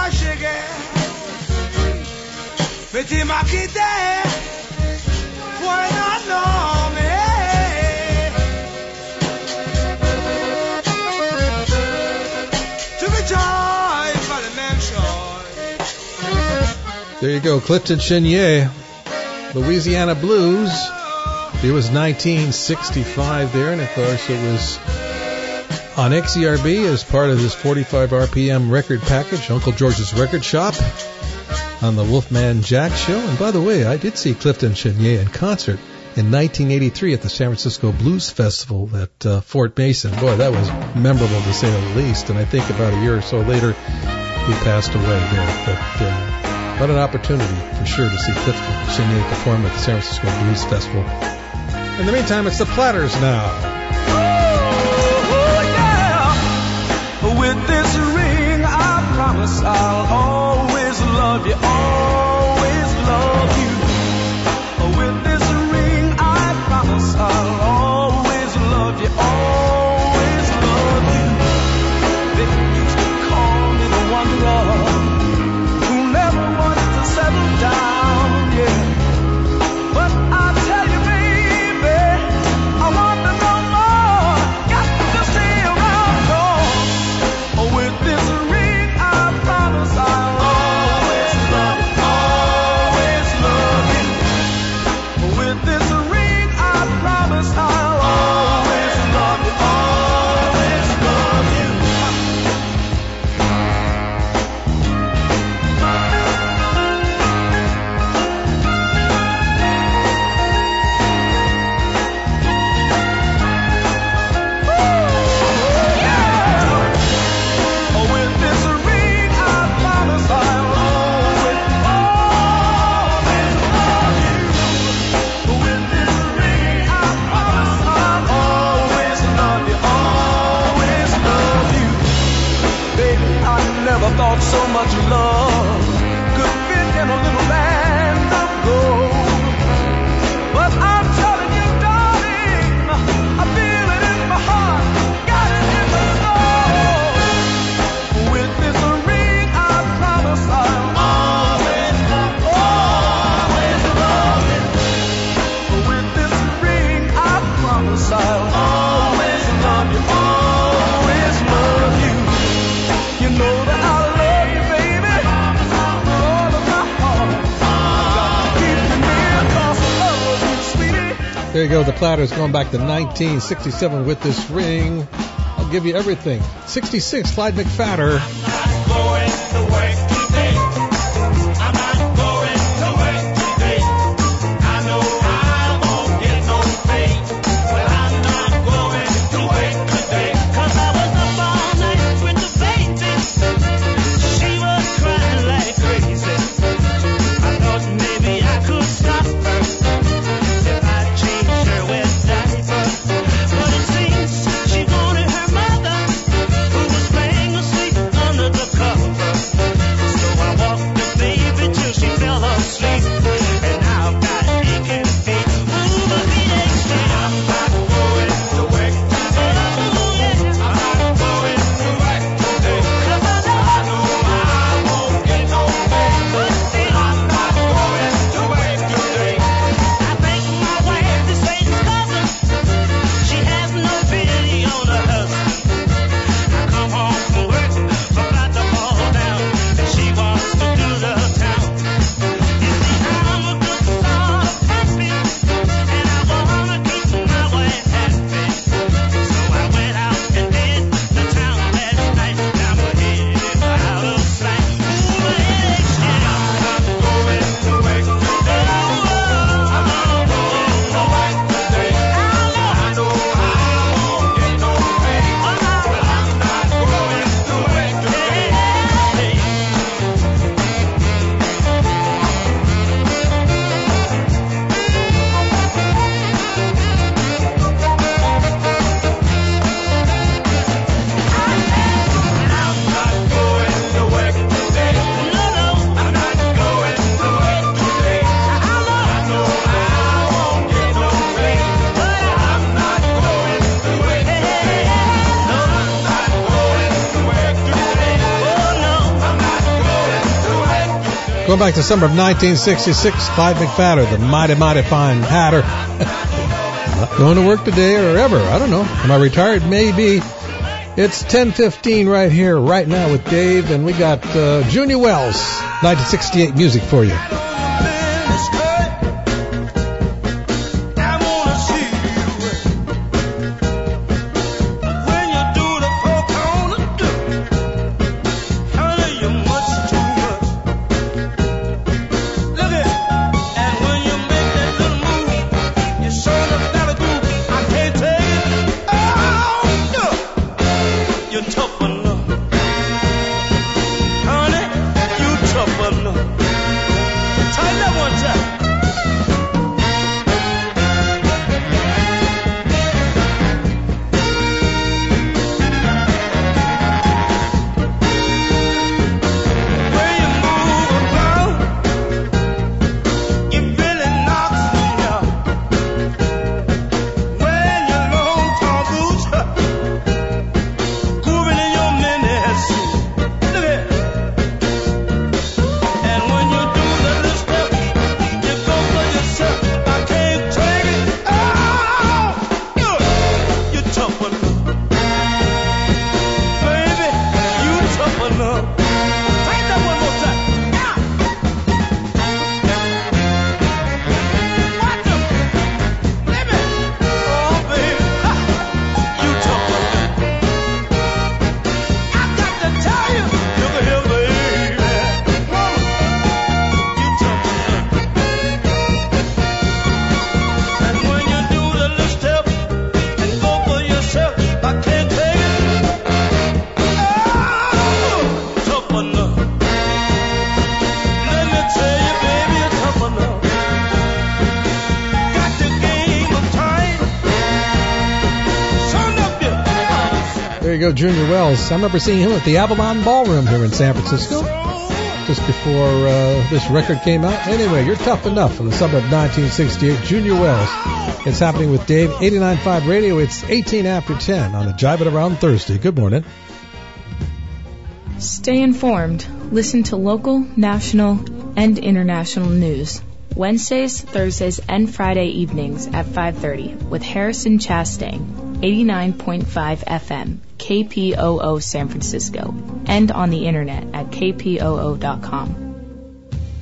shake Petit m'a quitté pour un homme. To be joined by the man choice. There you go, Clifton Chenier, Louisiana Blues. It was nineteen sixty-five there, and of course it was on X E R B as part of his forty-five R P M record package, Uncle George's Record Shop, on the Wolfman Jack Show. And by the way, I did see Clifton Chenier in concert in nineteen eighty-three at the San Francisco Blues Festival at uh, Fort Mason. Boy, that was memorable to say the least. And I think about a year or so later, he passed away there. But uh, what an opportunity for sure to see Clifton Chenier perform at the San Francisco Blues Festival. In the meantime, it's the Platters now. Oh, yeah. With this ring, I promise I'll always love you, always love you. With this ring, I promise I'll always love you, always love you. They used to call me the wanderer who never wanted to settle down, yeah. But I tell you, baby, I want to know more. Got to stay around, 'cause with this ring, I promise I'll always love you, always love you. With this ring, I promise I'll always love you, always love you. With this ring, I promise I'll always, always love you. With this ring, I promise I'll always love you, always love you. Baby, I never thought so much love could fit in a little land of gold. But I'm telling you, darling, I feel it in my heart, got it in my soul. With this ring, I promise I'll always love, always love you. With this ring, I promise I'll always love you, always love you. You know that I love you, baby, with all of my heart. Got to keep you near, 'cause I love you, sweetie. There you go, the Platters going back to nineteen sixty-seven with this ring. I'll give you everything. sixty-six, Clyde McPhatter. Going to work today. I'm not going to work today. I know I won't get no pay, but I'm not going to work today. 'Cause I was up all night with the baby. She was crying like crazy. I thought maybe I could stop her if I changed her with diapers. But it seems she wanted her mother, who was laying asleep under the Going back to summer of nineteen sixty-six, Clyde McFadder, the mighty, mighty fine Hatter. Not going to work today or ever. I don't know. Am I retired? Maybe. It's ten fifteen right here, right now with Dave, and we got uh, Junior Wells, nineteen sixty-eight music for you. There you go, Junior Wells. I remember seeing him at the Avalon Ballroom here in San Francisco just before uh, this record came out. Anyway, you're tough enough from the summer of nineteen sixty-eight. Junior Wells. It's happening with Dave, eighty-nine point five Radio. It's eighteen after ten on the Jive It Around Thursday. Good morning. Stay informed. Listen to local, national, and international news. Wednesdays, Thursdays, and Friday evenings at five thirty with Harrison Chastain, eighty-nine point five F M, K P O O San Francisco, and on the internet at K P O O dot com.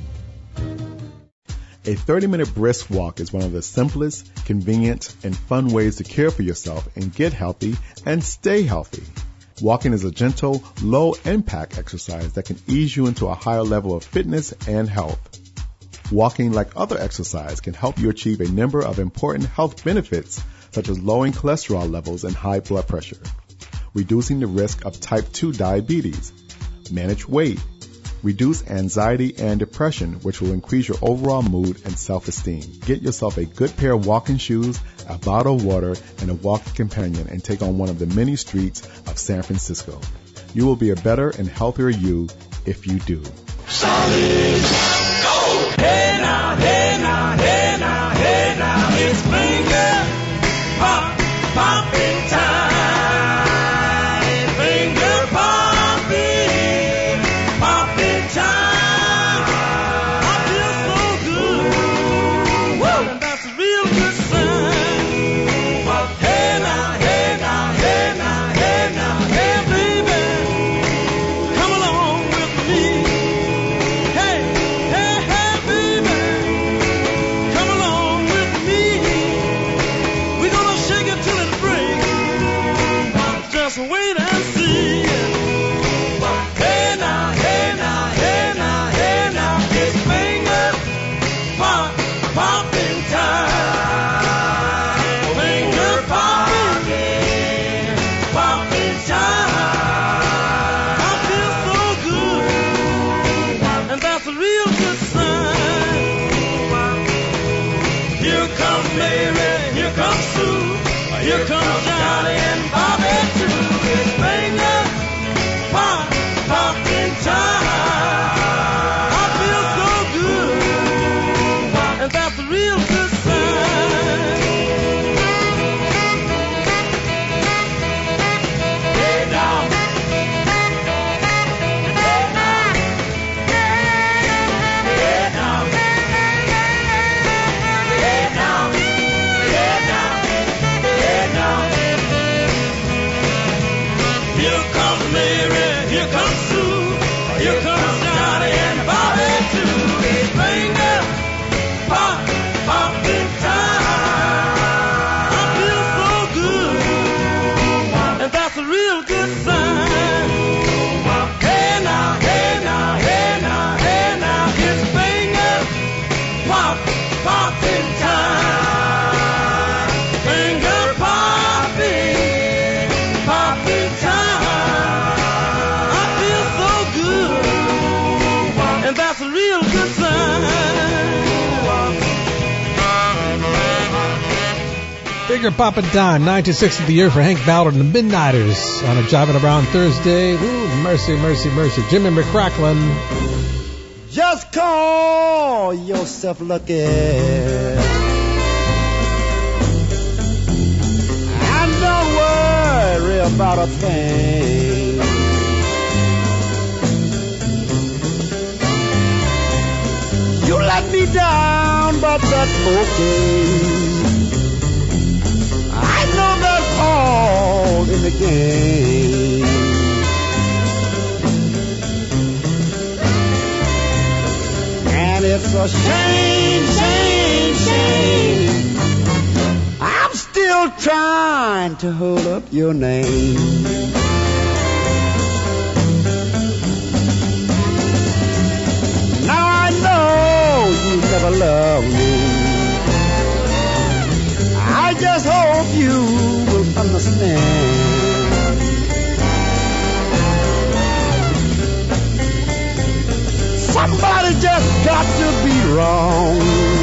A thirty-minute brisk walk is one of the simplest, convenient, and fun ways to care for yourself and get healthy and stay healthy. Walking is a gentle, low-impact exercise that can ease you into a higher level of fitness and health. Walking, like other exercise, can help you achieve a number of important health benefits, such as lowering cholesterol levels and high blood pressure, reducing the risk of type two diabetes, manage weight, reduce anxiety and depression, which will increase your overall mood and self-esteem. Get yourself a good pair of walking shoes, a bottle of water, and a walking companion, and take on one of the many streets of San Francisco. You will be a better and healthier you if you do. Solid gold. Hey now, hey now, hey now, hey now, it's finger pop, popping time. Finger popping, popping time. I feel so good. Woo! And that's a real good sign. Hey now, hey now, hey now, hey now, hey baby, come along with me. Hey, hey, hey baby, come along with me. We're gonna shake it till it breaks. Just wait and see. Hey now, hey now, hey now, hey now, it's finger pop, popping time. Finger popping, popping time. I feel so good, and that's a real good sign. Here comes Mary, here comes Sue, here comes Johnny and Bobby too. It's finger pop, popping time. I feel so good, and that's a real good sign. Hey now, hey now, hey Bigger Poppin' Time, ninety-sixth of the year for Hank Ballard and the Midnighters on a Jiving Around Thursday. Ooh, mercy, mercy, mercy. Jimmy McCracklin. Just call yourself lucky. And don't worry about a thing. You let me down, but that's okay. I know that's all in the game. And it's a shame, shame, shame. I'm still trying to hold up your name. Now I know you never loved me. I just hope you will understand. Somebody just got to be wrong.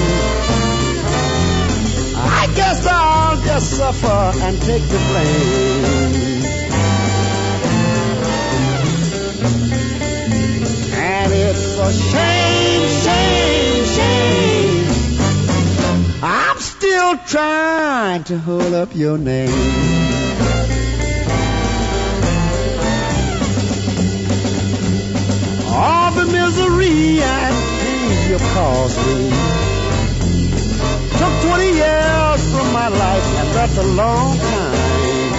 I guess I'll just suffer and take the blame. And it's a shame, shame, shame. I'm still trying to hold up your name. All the misery and pain you caused me took twenty years from my life, and that's a long time.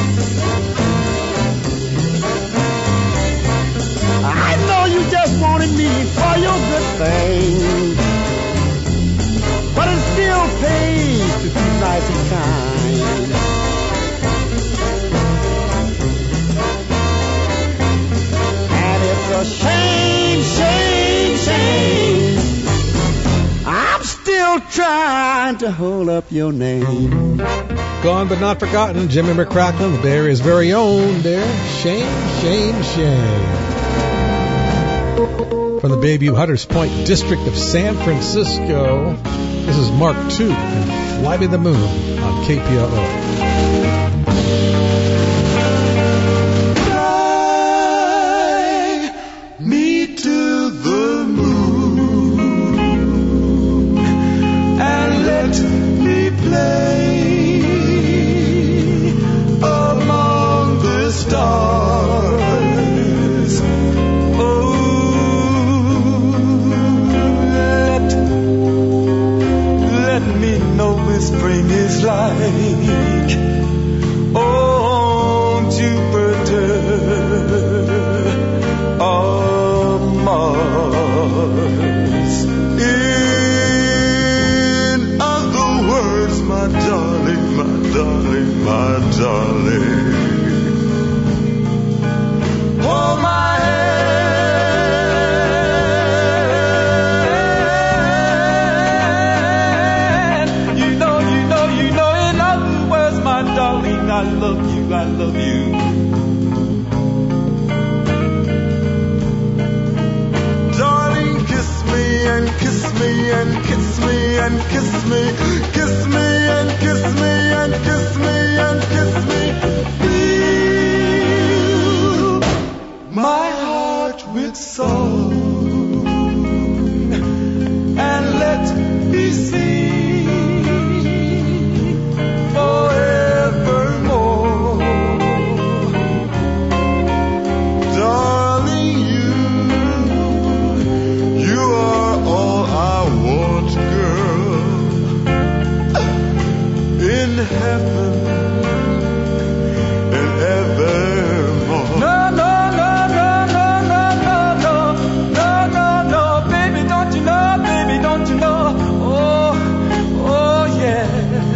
I know you just wanted me for your good thing, but it still pays to be nice and kind. And it's a shame, shame, shame. I'm still trying to hold up your name. Gone but not forgotten, Jimmy McCracklin, the Bay Area's very own there. Shame, shame, shame. From the Bayview Hunters Point district of San Francisco, this is Mark two and Fly Me the Moon on K P O O. Me to the moon and let me play among the stars. Oh, let, let me know what spring is like on Jupiter. Oh, Mars. In other words, my darling, my darling, my darling, hold my hand. You know, you know, you know, in other words, my darling, I love you, I love you. And kiss me and kiss me and kiss me, kiss me and kiss me and kiss me and kiss me. Fill my heart with song and let me sing forevermore. Darling, you, you are all I want, girl, in heaven and evermore. No, no, no, no, no, no, no, no, no, no, no, baby, don't you know, baby, don't you know? Oh, oh, yeah.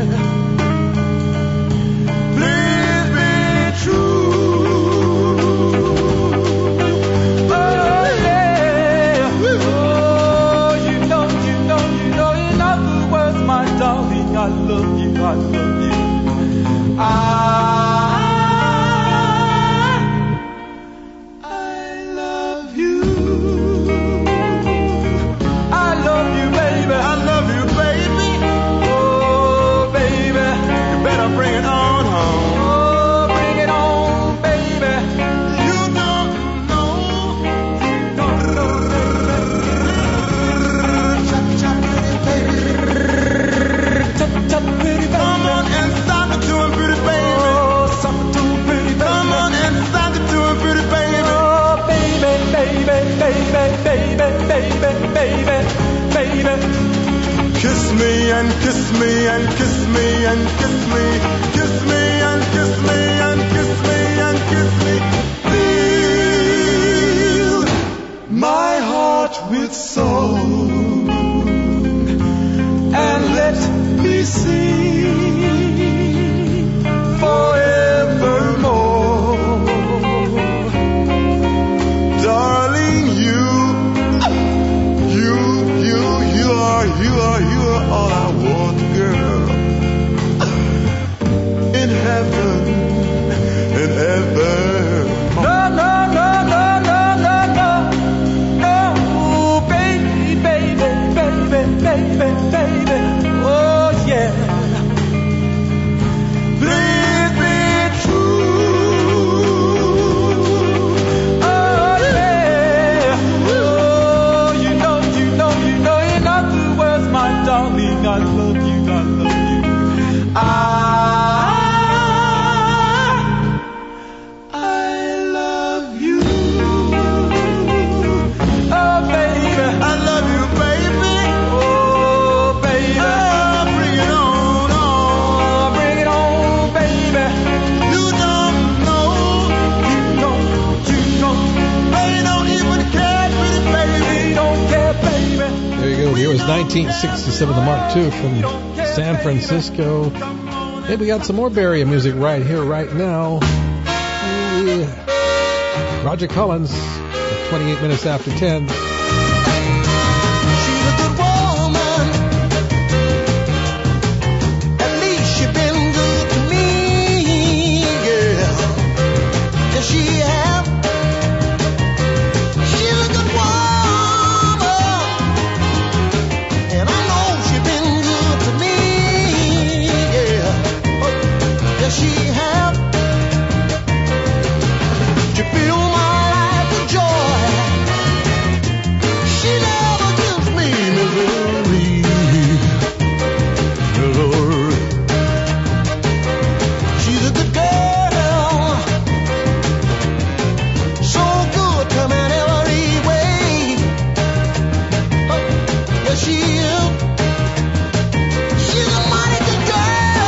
Please be true. Oh, yeah. Oh, you know, you know, you know, in other words, my darling, I love you, I love you. I, I love you. I love you, baby. I love you, baby. Oh, baby, you better me and kiss me and kiss me, kiss me and kiss me and kiss me and kiss me. Fill my heart with song and let me sing forevermore. Darling, you, you, you, you are, you are, you are all I want, girl. In heaven and ever. No, no, no, no, no, no, no, no, baby, baby, baby, baby, baby, oh yeah. Please be true, oh yeah. Oh, you know, you know, you know, in other words, my darling, I love you, I love you. I Here was nineteen sixty-seven, the Mark two from San Francisco. Hey, we got some more Barry music right here, right now. Ooh, yeah. Roger Collins, twenty-eight minutes after ten. She's a good woman. At least she's been good to me, yeah. Does she have? She's a good woman. She have to fill my life with joy. She never gives me misery. Misery. She's a good girl, so good to me in every way. Yes, she is. She's a mighty good girl.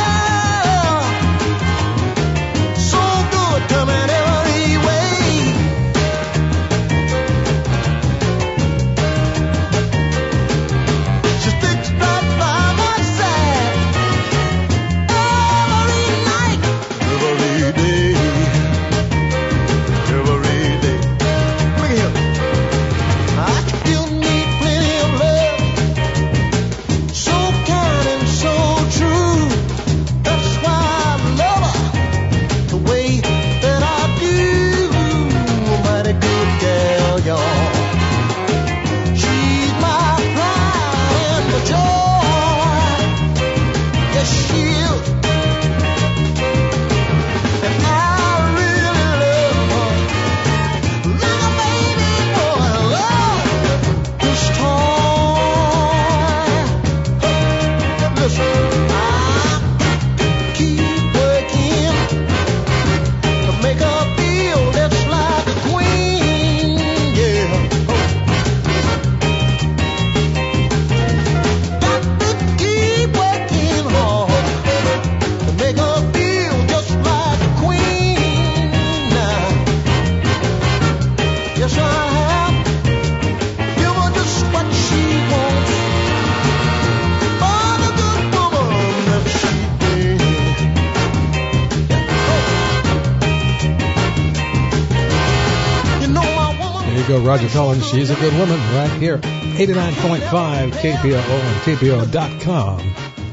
Roger Collins, she's a good woman, right here. eighty-nine point five K P O O and K P O O dot com.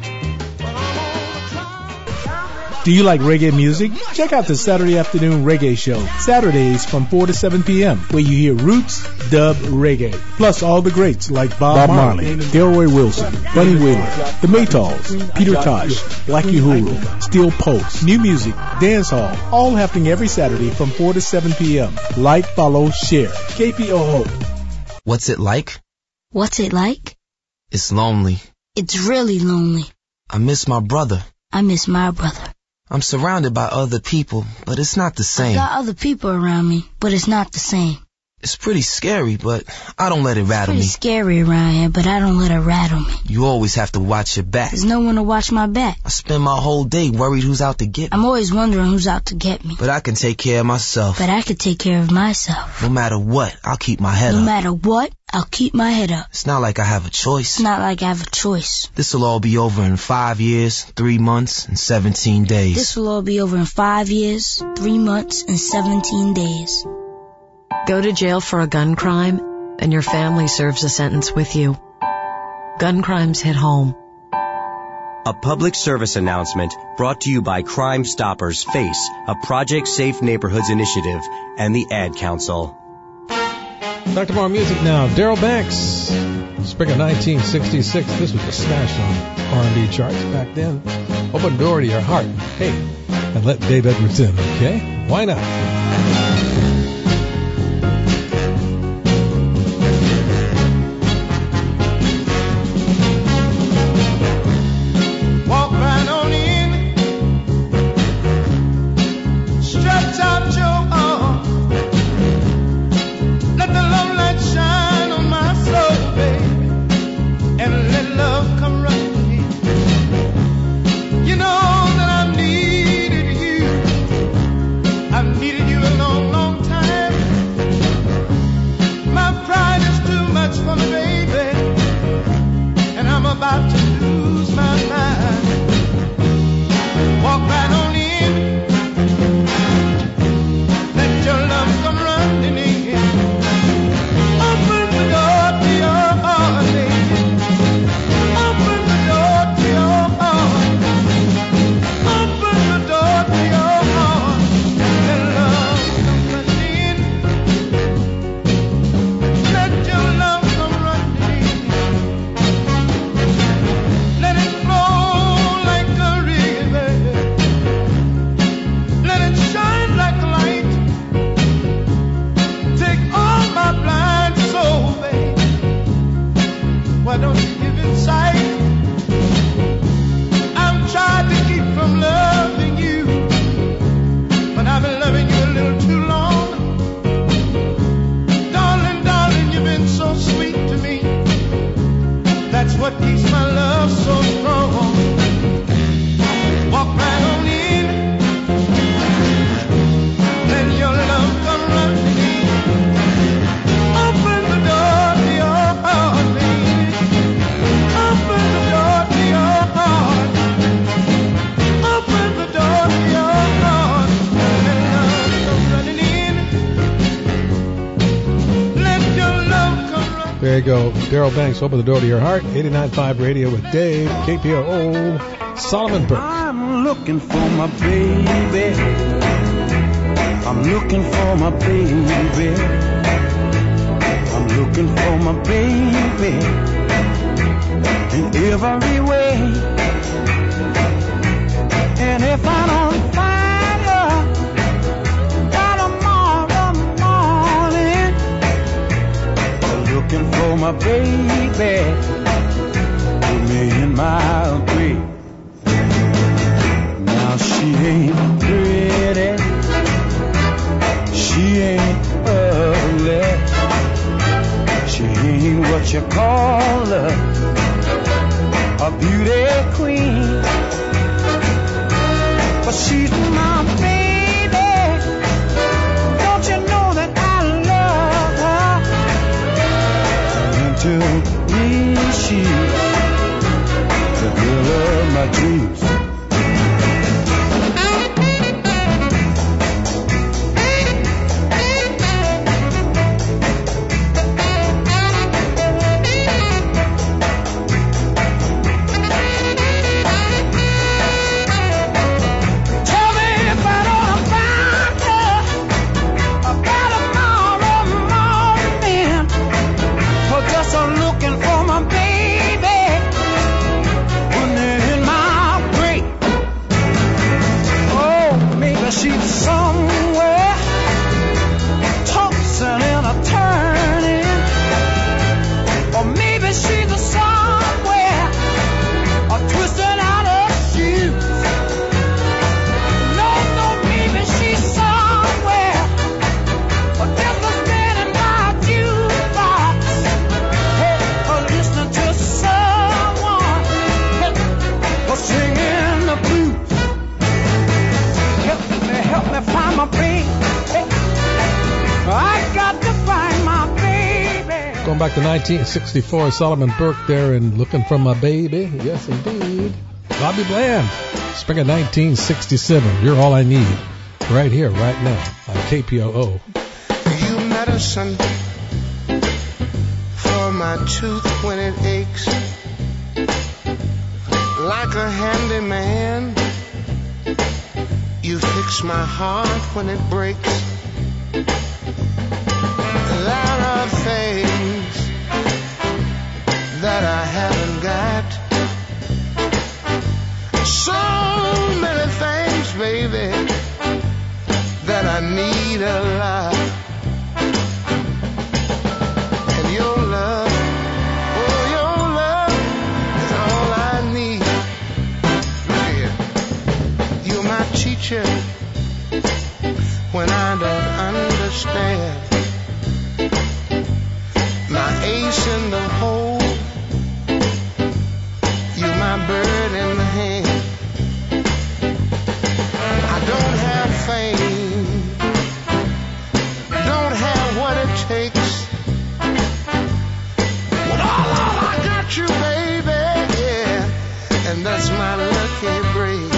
Do you like reggae music? Check out the Saturday Afternoon Reggae Show, Saturdays from four to seven p.m., where you hear roots, dub, reggae, plus all the greats like Bob, Bob Marley, Delroy Wilson, Bunny Wheeler, the Maytals, Peter Tosh, Blackie Uhuru, Steel Pulse, new music, dance hall, all happening every Saturday from four to seven p.m. Like, follow, share. K P O O. What's it like? What's it like? It's lonely. It's really lonely. I miss my brother. I miss my brother. I'm surrounded by other people, but it's not the same. I got other people around me, but it's not the same. It's pretty scary, but I don't let it rattle Pretty me. scary around here, but I don't let it rattle me. You always have to watch your back. There's no one to watch my back. I spend my whole day worried who's out to get me. I'm always wondering who's out to get me. But I can take care of myself. But I could take care of myself. No matter what, I'll keep my head No up. matter what, I'll keep my head up. It's not like I have a choice. It's not like I have a choice. This'll all be over in five years, three months, and seventeen days. This will all be over in five years, three months, and seventeen days. Go to jail for a gun crime, and your family serves a sentence with you. Gun crimes hit home. A public service announcement brought to you by Crime Stoppers FACE, a Project Safe Neighborhoods initiative, and the Ad Council. Back to more music now. Daryl Banks, spring of nineteen sixty-six. This was a smash on R and B charts back then. Open the door to your heart. Hey, and let Dave Edwards in, okay? Why not? Walk right on in, stretch out your arm, let the love light shine on my soul, baby, and let love come running in. You know that I've needed you, I've needed you a long, long time. My pride is too much for me, baby, and I'm about to lose my mind. Walk right on in, let your love come running in. Open the door to your heart, baby. Open the door to your heart. Open the door to your heart. Let love come running in. Let your love come running in. Let it flow like a river. Let it shine like a light. Take all my blind soul, baby. Why don't you give it sight? I've tried to keep from loving you, but I've been loving you a little too long. Darling, darling, you've been so sweet to me. That's what keeps my love so strong. Walk right on in, let your love come running in. Open the door to your heart, baby. Open the door to your heart. Open the door to your heart. Let love come running in. Let your love come running. There you go. Daryl Banks, Open the Door to Your Heart. eighty-nine point five Radio with Dave, K P O O, Solomon Burke. I'm looking for my baby. I'm looking for my baby. I'm looking for my baby in every way. And if I don't find her by tomorrow morning, I'm looking for my baby a million miles away. Now she ain't pretty, she ain't ugly, she ain't what you call her, a beauty queen, but she's my baby. Don't you know that I love her? And to me she's the girl of my dreams. Looking for my baby, putting it in my brain. Going back to nineteen sixty-four, Solomon Burke there and Looking for My Baby. Yes, indeed. Bobby Bland, spring of nineteen sixty-seven. You're All I Need. Right here, right now, on K P O O. You medicine for my tooth when it aches, like a handyman. You fix my heart when it breaks. There are things that I haven't got. So many things, baby, that I need a lot. And your love, oh, your love is all I need. Look here, you're my teacher when I don't understand. My ace in the hole, you're my bird in the hand. I don't have fame, don't have what it takes, but all, all I got you, baby, yeah, and that's my lucky break.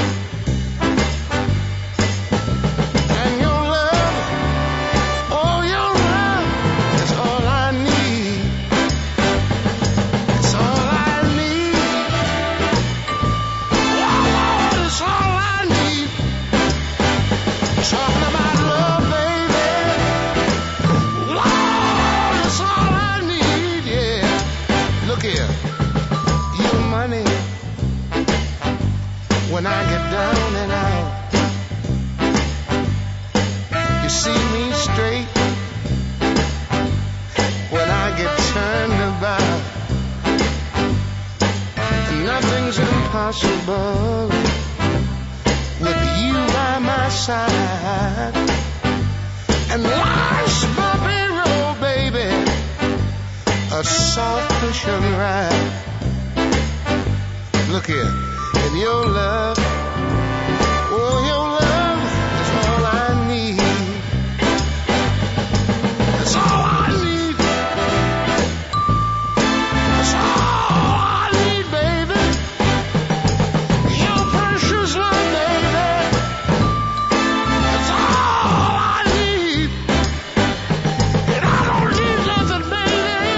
And your love, oh, your love is all I need. It's all I need. Oh, Lord, it's all I need. Talking about love, baby. Lord, it's all I need, yeah. Look here, your money when I get down and out. You see me straight when I get turned about. And nothing's impossible with you by my side. And life's bumpy road, baby, a soft cushion ride. Look here, and your love, oh, your love is all I need. It's all I need. It's all I need, baby. Your precious love, baby. It's all I need. And I don't need nothing, baby,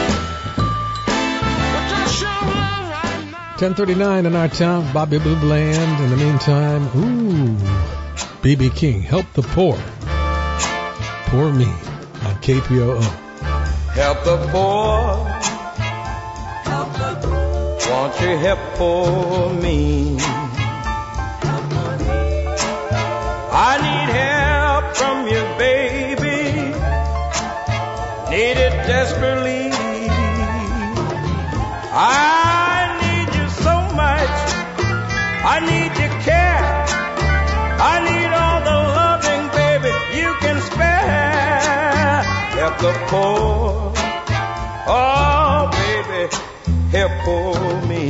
but just your love right now. ten thirty-nine in our town, Bobby Blue Bland. In the meantime, ooh, B B King, Help the Poor. Poor Me on K P O O. Help the poor. Won't you help poor me? I need help from you, baby. Need it desperately. I need you so much. I need your care. I need all the loving, baby, you can spare. Help the poor. Oh, baby, help poor me.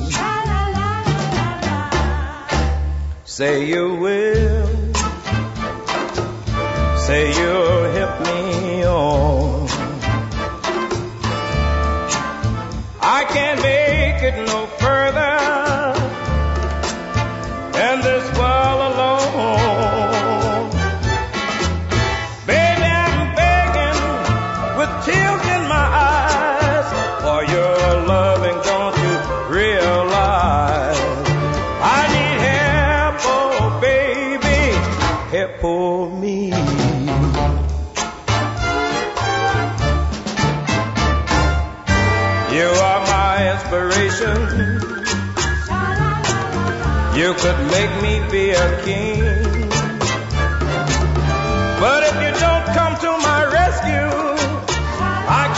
Say you will. Say you'll help me on. I can't make it no further in this world alone. Baby, I'm begging with tears in my eyes for your loving, don't you realize? I need help, oh baby, help for me. You are my inspiration. You could make me be a king. But if you don't come to my rescue, I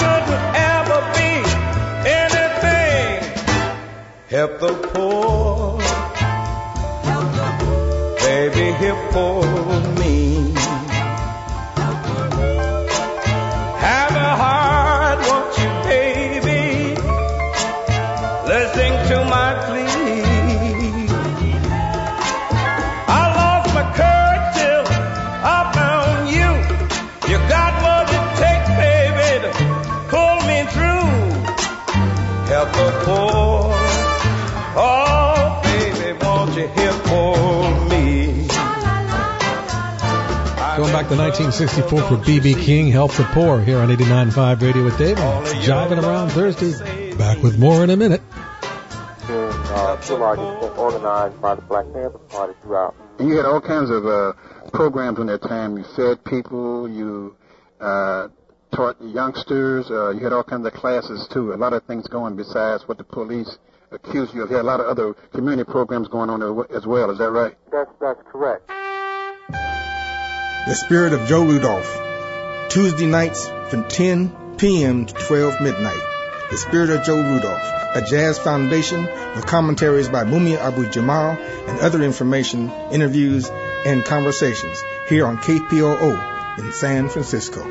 couldn't ever be anything. Help the poor. Baby, help for me. Have a heart, won't you, baby? Listen to my plea. I lost my courage till I found you. You got what it takes, baby, to pull me you're here for me. Going back to nineteen sixty-four for B B King, Help the Poor, here on eighty-nine point five Radio with Dave. It's Jiving Around Thursday. Back with more in a minute. Uh, organized by the Black Panther Party throughout. You had all kinds of uh, programs in that time. You fed people, you uh, taught youngsters, uh, you had all kinds of classes too. A lot of things going besides what the police accused you of. You had a lot of other community programs going on as well. Is that right? That's, that's correct. The Spirit of Joe Rudolph. Tuesday nights from ten p.m. to twelve midnight. The Spirit of Joe Rudolph, a jazz foundation with commentaries by Mumia Abu-Jamal and other information, interviews, and conversations here on K P O O in San Francisco.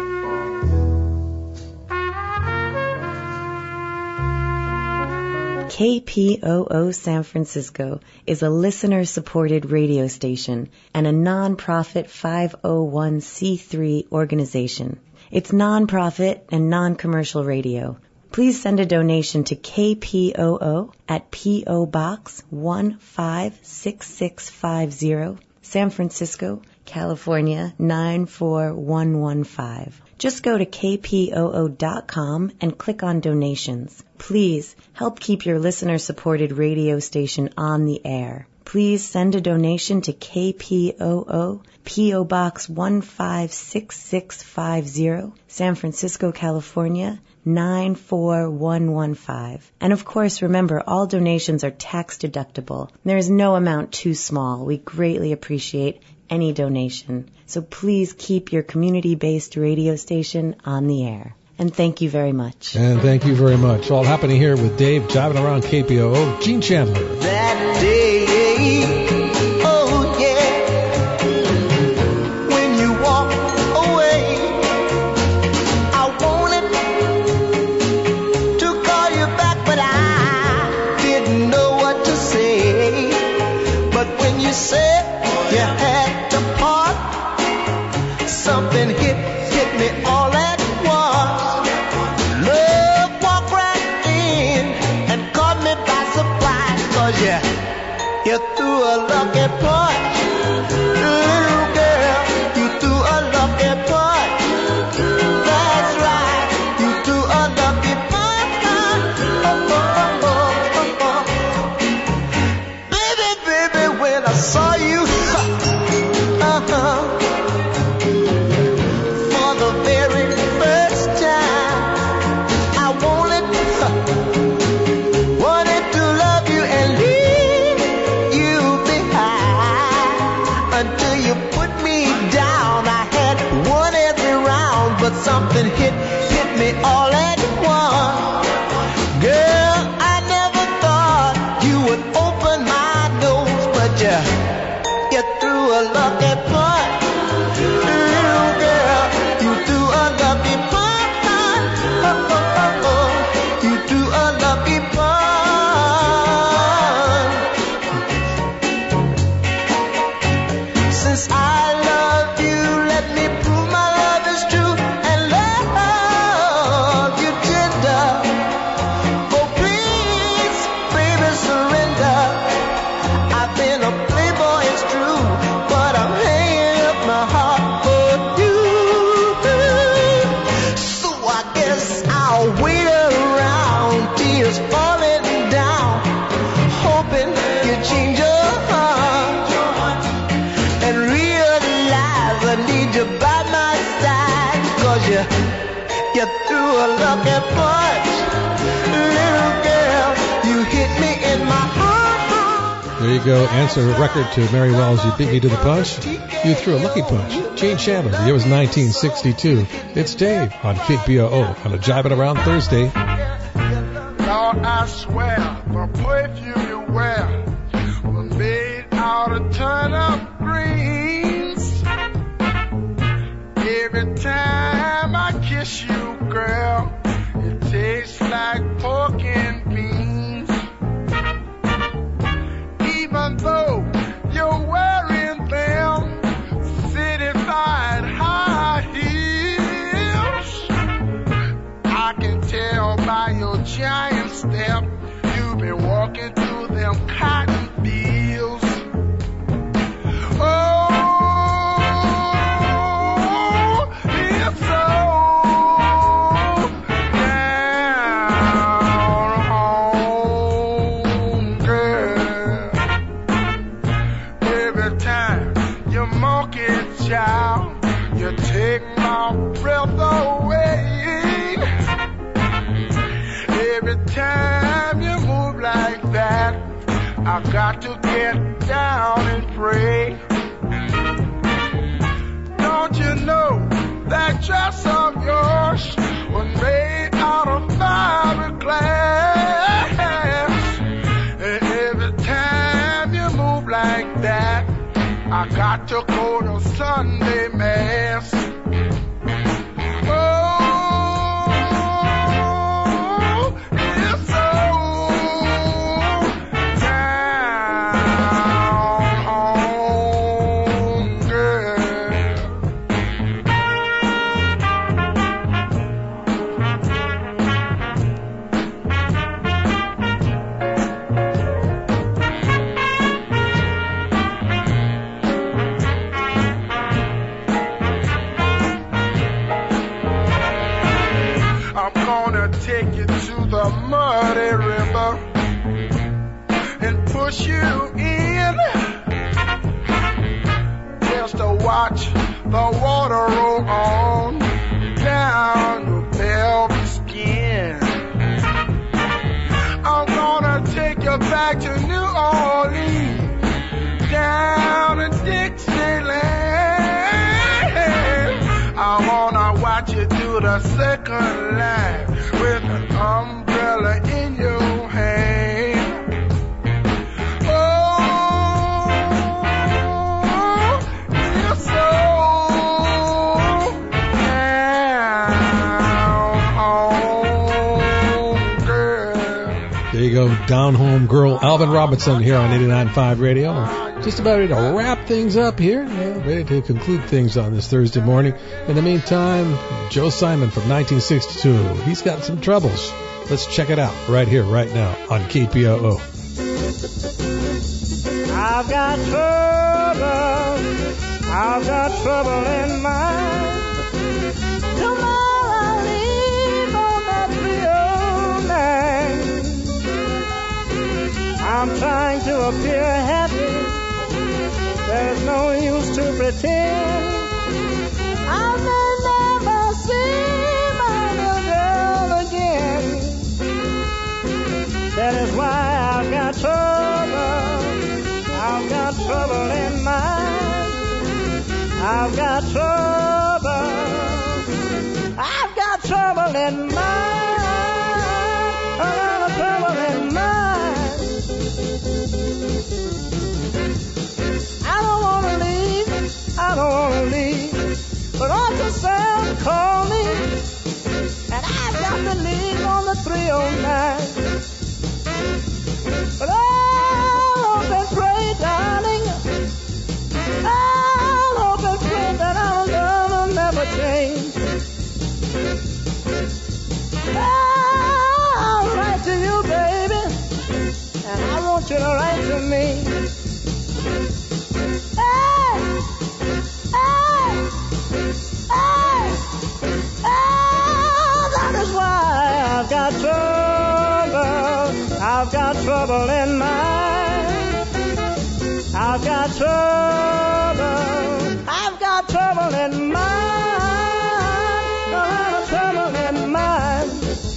K P O O San Francisco is a listener-supported radio station and a non-profit five oh one c three organization. It's non-profit and non-commercial radio. Please send a donation to K P O O at P O Box one five six six five zero, San Francisco, California nine four one one five. Just go to K P O O dot com and click on donations. Please help keep your listener-supported radio station on the air. Please send a donation to K P O O, P O Box one five six six five zero, San Francisco, California nine four one one five. And of course, remember, all donations are tax deductible. There is no amount too small. We greatly appreciate any donation. So please keep your community-based radio station on the air. And thank you very much. And thank you very much. All happening here with Dave, Jiving Around K P O O, Gene Chandler. That day, oh yeah, when you walk away, I wanted to call you back, but I didn't know what to say. But when you said you had to part, something hit, hit me all at once. Love walked right in and caught me by surprise, 'cause you, you threw a lucky punch. Little girl, you threw a lucky punch. That's right, you threw a lucky punch. Oh, oh, oh, oh, oh. Baby, baby, when I saw you, uh-huh, for the very first time, I wanted, wanted to love you and leave you behind until you put me down. I had won every round, but something hit, hit me all at once. Girl, I never thought you would open my doors, but you, you threw a lucky punch. Little girl, you threw a lucky punch. Oh, oh, oh, oh. You threw a lucky punch. Since I love you, let me prove my love is true and love you tender. Oh, please, baby, surrender. I've been a playboy, it's true, but I'm hanging up my heart for you. So I guess I'll wait around, tears falling down, hoping you change your heart and realize I need you by my side, 'cause you, you threw a lucky punch. Little girl, you hit me in my heart. There you go. Answer record to Mary Wells' You Beat Me to the Punch. You threw a lucky punch. Gene Chandler. The year was nineteen sixty-two. It's Dave on K P O O on a Jiving Around Thursday. Lord, I swear, the perfume you wear was made out of turnip greens. Every time I kiss you, girl, it tastes like pork and beans. Even though you're wearing them city-side high heels, I can tell by your giant step you've been walking through them cotton fields. child. You take my breath away. Every time you move like that, I got to get down and pray. Don't you know that dress of yours was made out of fiberglass? And every time you move like that, I got to go to Sunday Mass. Oh, it's so down home, girl. I'm gonna take you to the muddy river and push you in just to watch the water roll on down your velvet skin. I'm gonna take you back to New Orleans, down in Dixieland. I wanna watch you do the second line with an umbrella in your hand. Oh, you're so down home, girl. There you go, Down Home Girl, Alvin Robinson here on eighty-nine point five Radio. Just about ready to wrap things up here, yeah, ready to conclude things on this Thursday morning. In the meantime, Joe Simon from nineteen sixty-two, he's got some troubles. Let's check it out right here, right now on K P O O. I've got trouble, I've got trouble in mind. Tomorrow I'll leave on that three oh nine. I'm trying to appear happy, there's no use to pretend. I may never see my little girl again. That is why I've got trouble. I've got trouble in mind. I've got trouble. I've got trouble in mind. A lot of trouble in mind. I don't want to leave. I don't want to leave. But Uncle Sam called me, and I've got to leave on the three oh nine. But I'll hope and pray, darling. I'll hope and pray that our love will never change. I'll write to you, baby, and I want you to write to me. Hey, hey, hey, hey, that is why I've got trouble. I've got trouble in mind. I've got trouble. I've got trouble in mind. A lot of trouble in mind.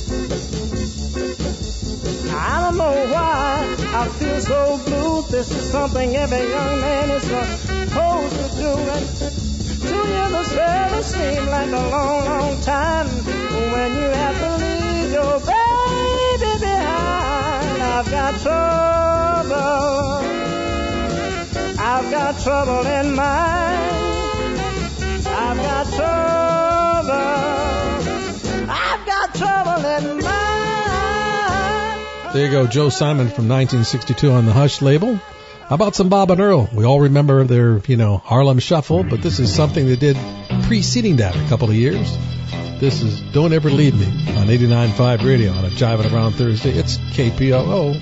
I don't know why I feel so blue. This is something every young man is supposed to do. And two years of service seem like a long, long time when you have to leave your baby behind. I've got trouble. I've got trouble in mind. I've got trouble. I've got trouble in mind. There you go, Joe Simon from nineteen sixty-two on the Hush label. How about some Bob and Earl? We all remember their, you know, Harlem Shuffle, but this is something they did preceding that a couple of years. This is Don't Ever Leave Me on eighty-nine point five Radio on a Jiving Around Thursday. It's K P O O.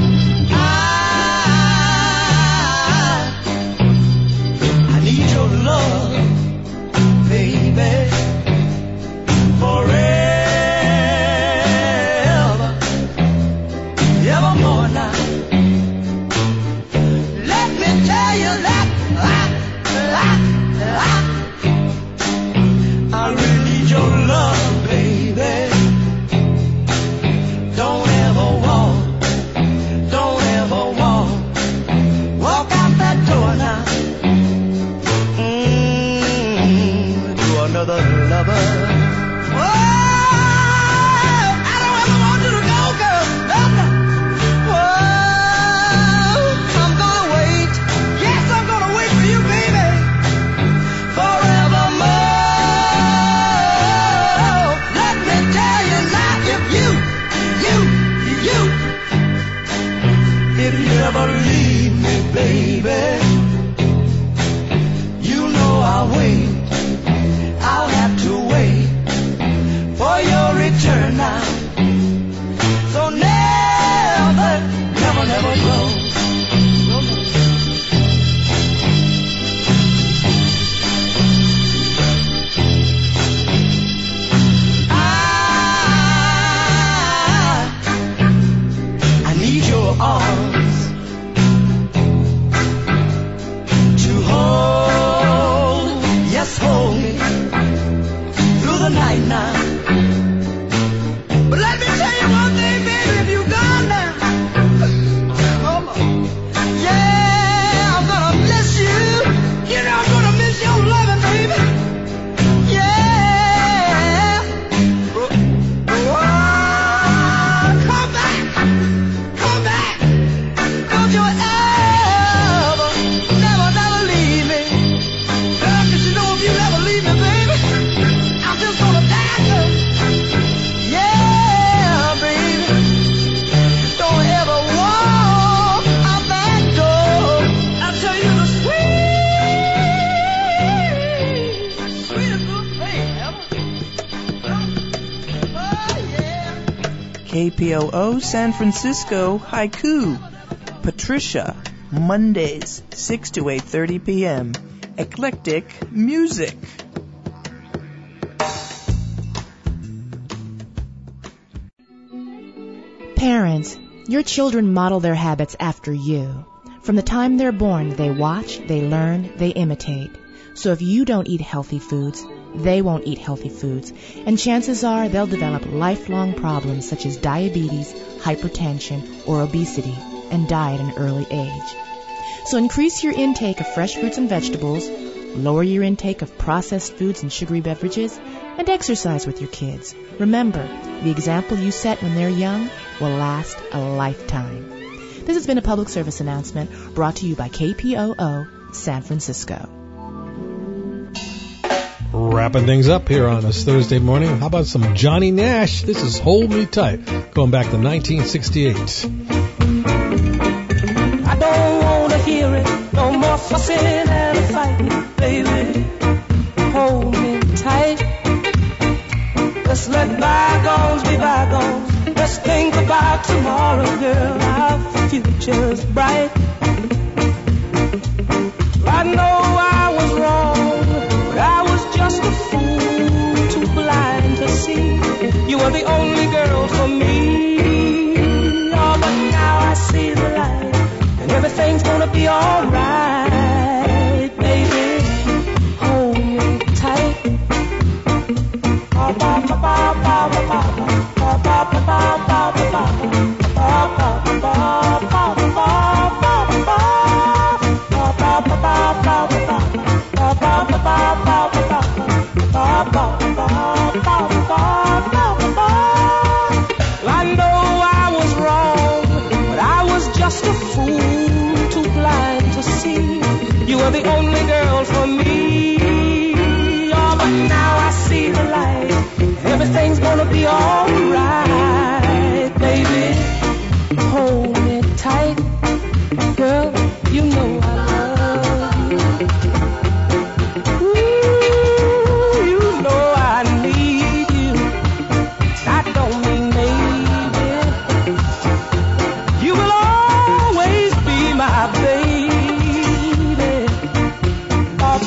I need your love, baby, forever, evermore now. Let me tell you that, that, that, that baby. You know I'll wait. I'll have to wait for your return now. So never, never, never go. Arms to hold, yes, hold me through the night now. But let me tell you one thing, baby, if you gone now, oh, yeah, I'm gonna miss you. You know I'm gonna miss your loving, baby. Yeah. Oh, come back. Don't you ever, never, never leave me. Girl, 'cause you know if you never leave me, baby, I'm just gonna die, girl. Yeah, baby. Don't ever walk out that door. I'll tell you the sweet, sweetest little thing ever. Oh, yeah. K P O O San Francisco Haiku. Patricia, Mondays, six to eight thirty p.m. Eclectic music. Parents, your children model their habits after you. From the time they're born, they watch, they learn, they imitate. So if you don't eat healthy foods, they won't eat healthy foods. And chances are they'll develop lifelong problems such as diabetes, hypertension, or obesity, and die at an early age. So increase your intake of fresh fruits and vegetables, lower your intake of processed foods and sugary beverages, and exercise with your kids. Remember, the example you set when they're young will last a lifetime. This has been a public service announcement brought to you by K P O O San Francisco. Wrapping things up here on this Thursday morning. How about some Johnny Nash? This is Hold Me Tight, going back to nineteen sixty-eight. I don't wanna hear it, no more fussing and fighting, baby. Hold me tight. Let's let bygones be bygones. Let's think about tomorrow, girl. Our future's bright. I know I was wrong, but I was just a fool, too blind to see. You were the only girl for me. Oh, but now I see the light. Everything's gonna be alright, baby. Hold me tight. I know I was wrong, but I was just a fool, too blind to see. You were the only girl for me. Oh, but now I see the light. Everything's gonna be alright, baby. Hold me tight. Girl, you know I love you. Ooh, you know I need you. I don't mean maybe. You will always be my baby. Oh,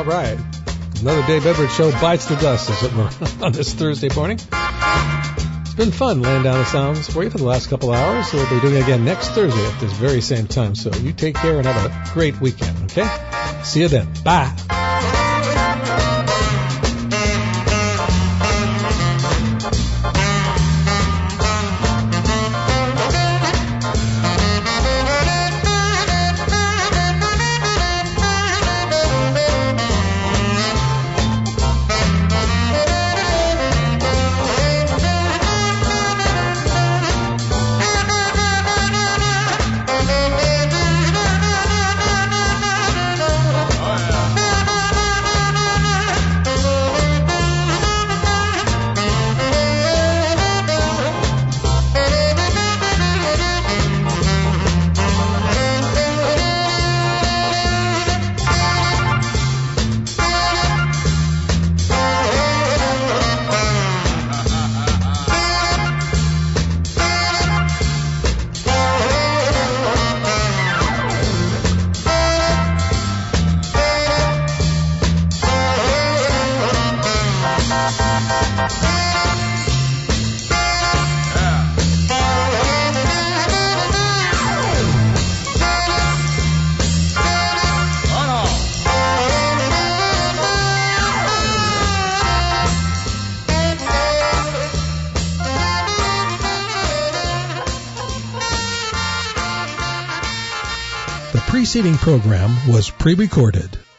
All right. Another Dave Edwards show bites the dust, as it were, on this Thursday morning. It's been fun laying down the sounds for you for the last couple hours. So we'll be doing it again next Thursday at this very same time. So you take care and have a great weekend, okay? See you then. Bye. The preceding program was pre-recorded.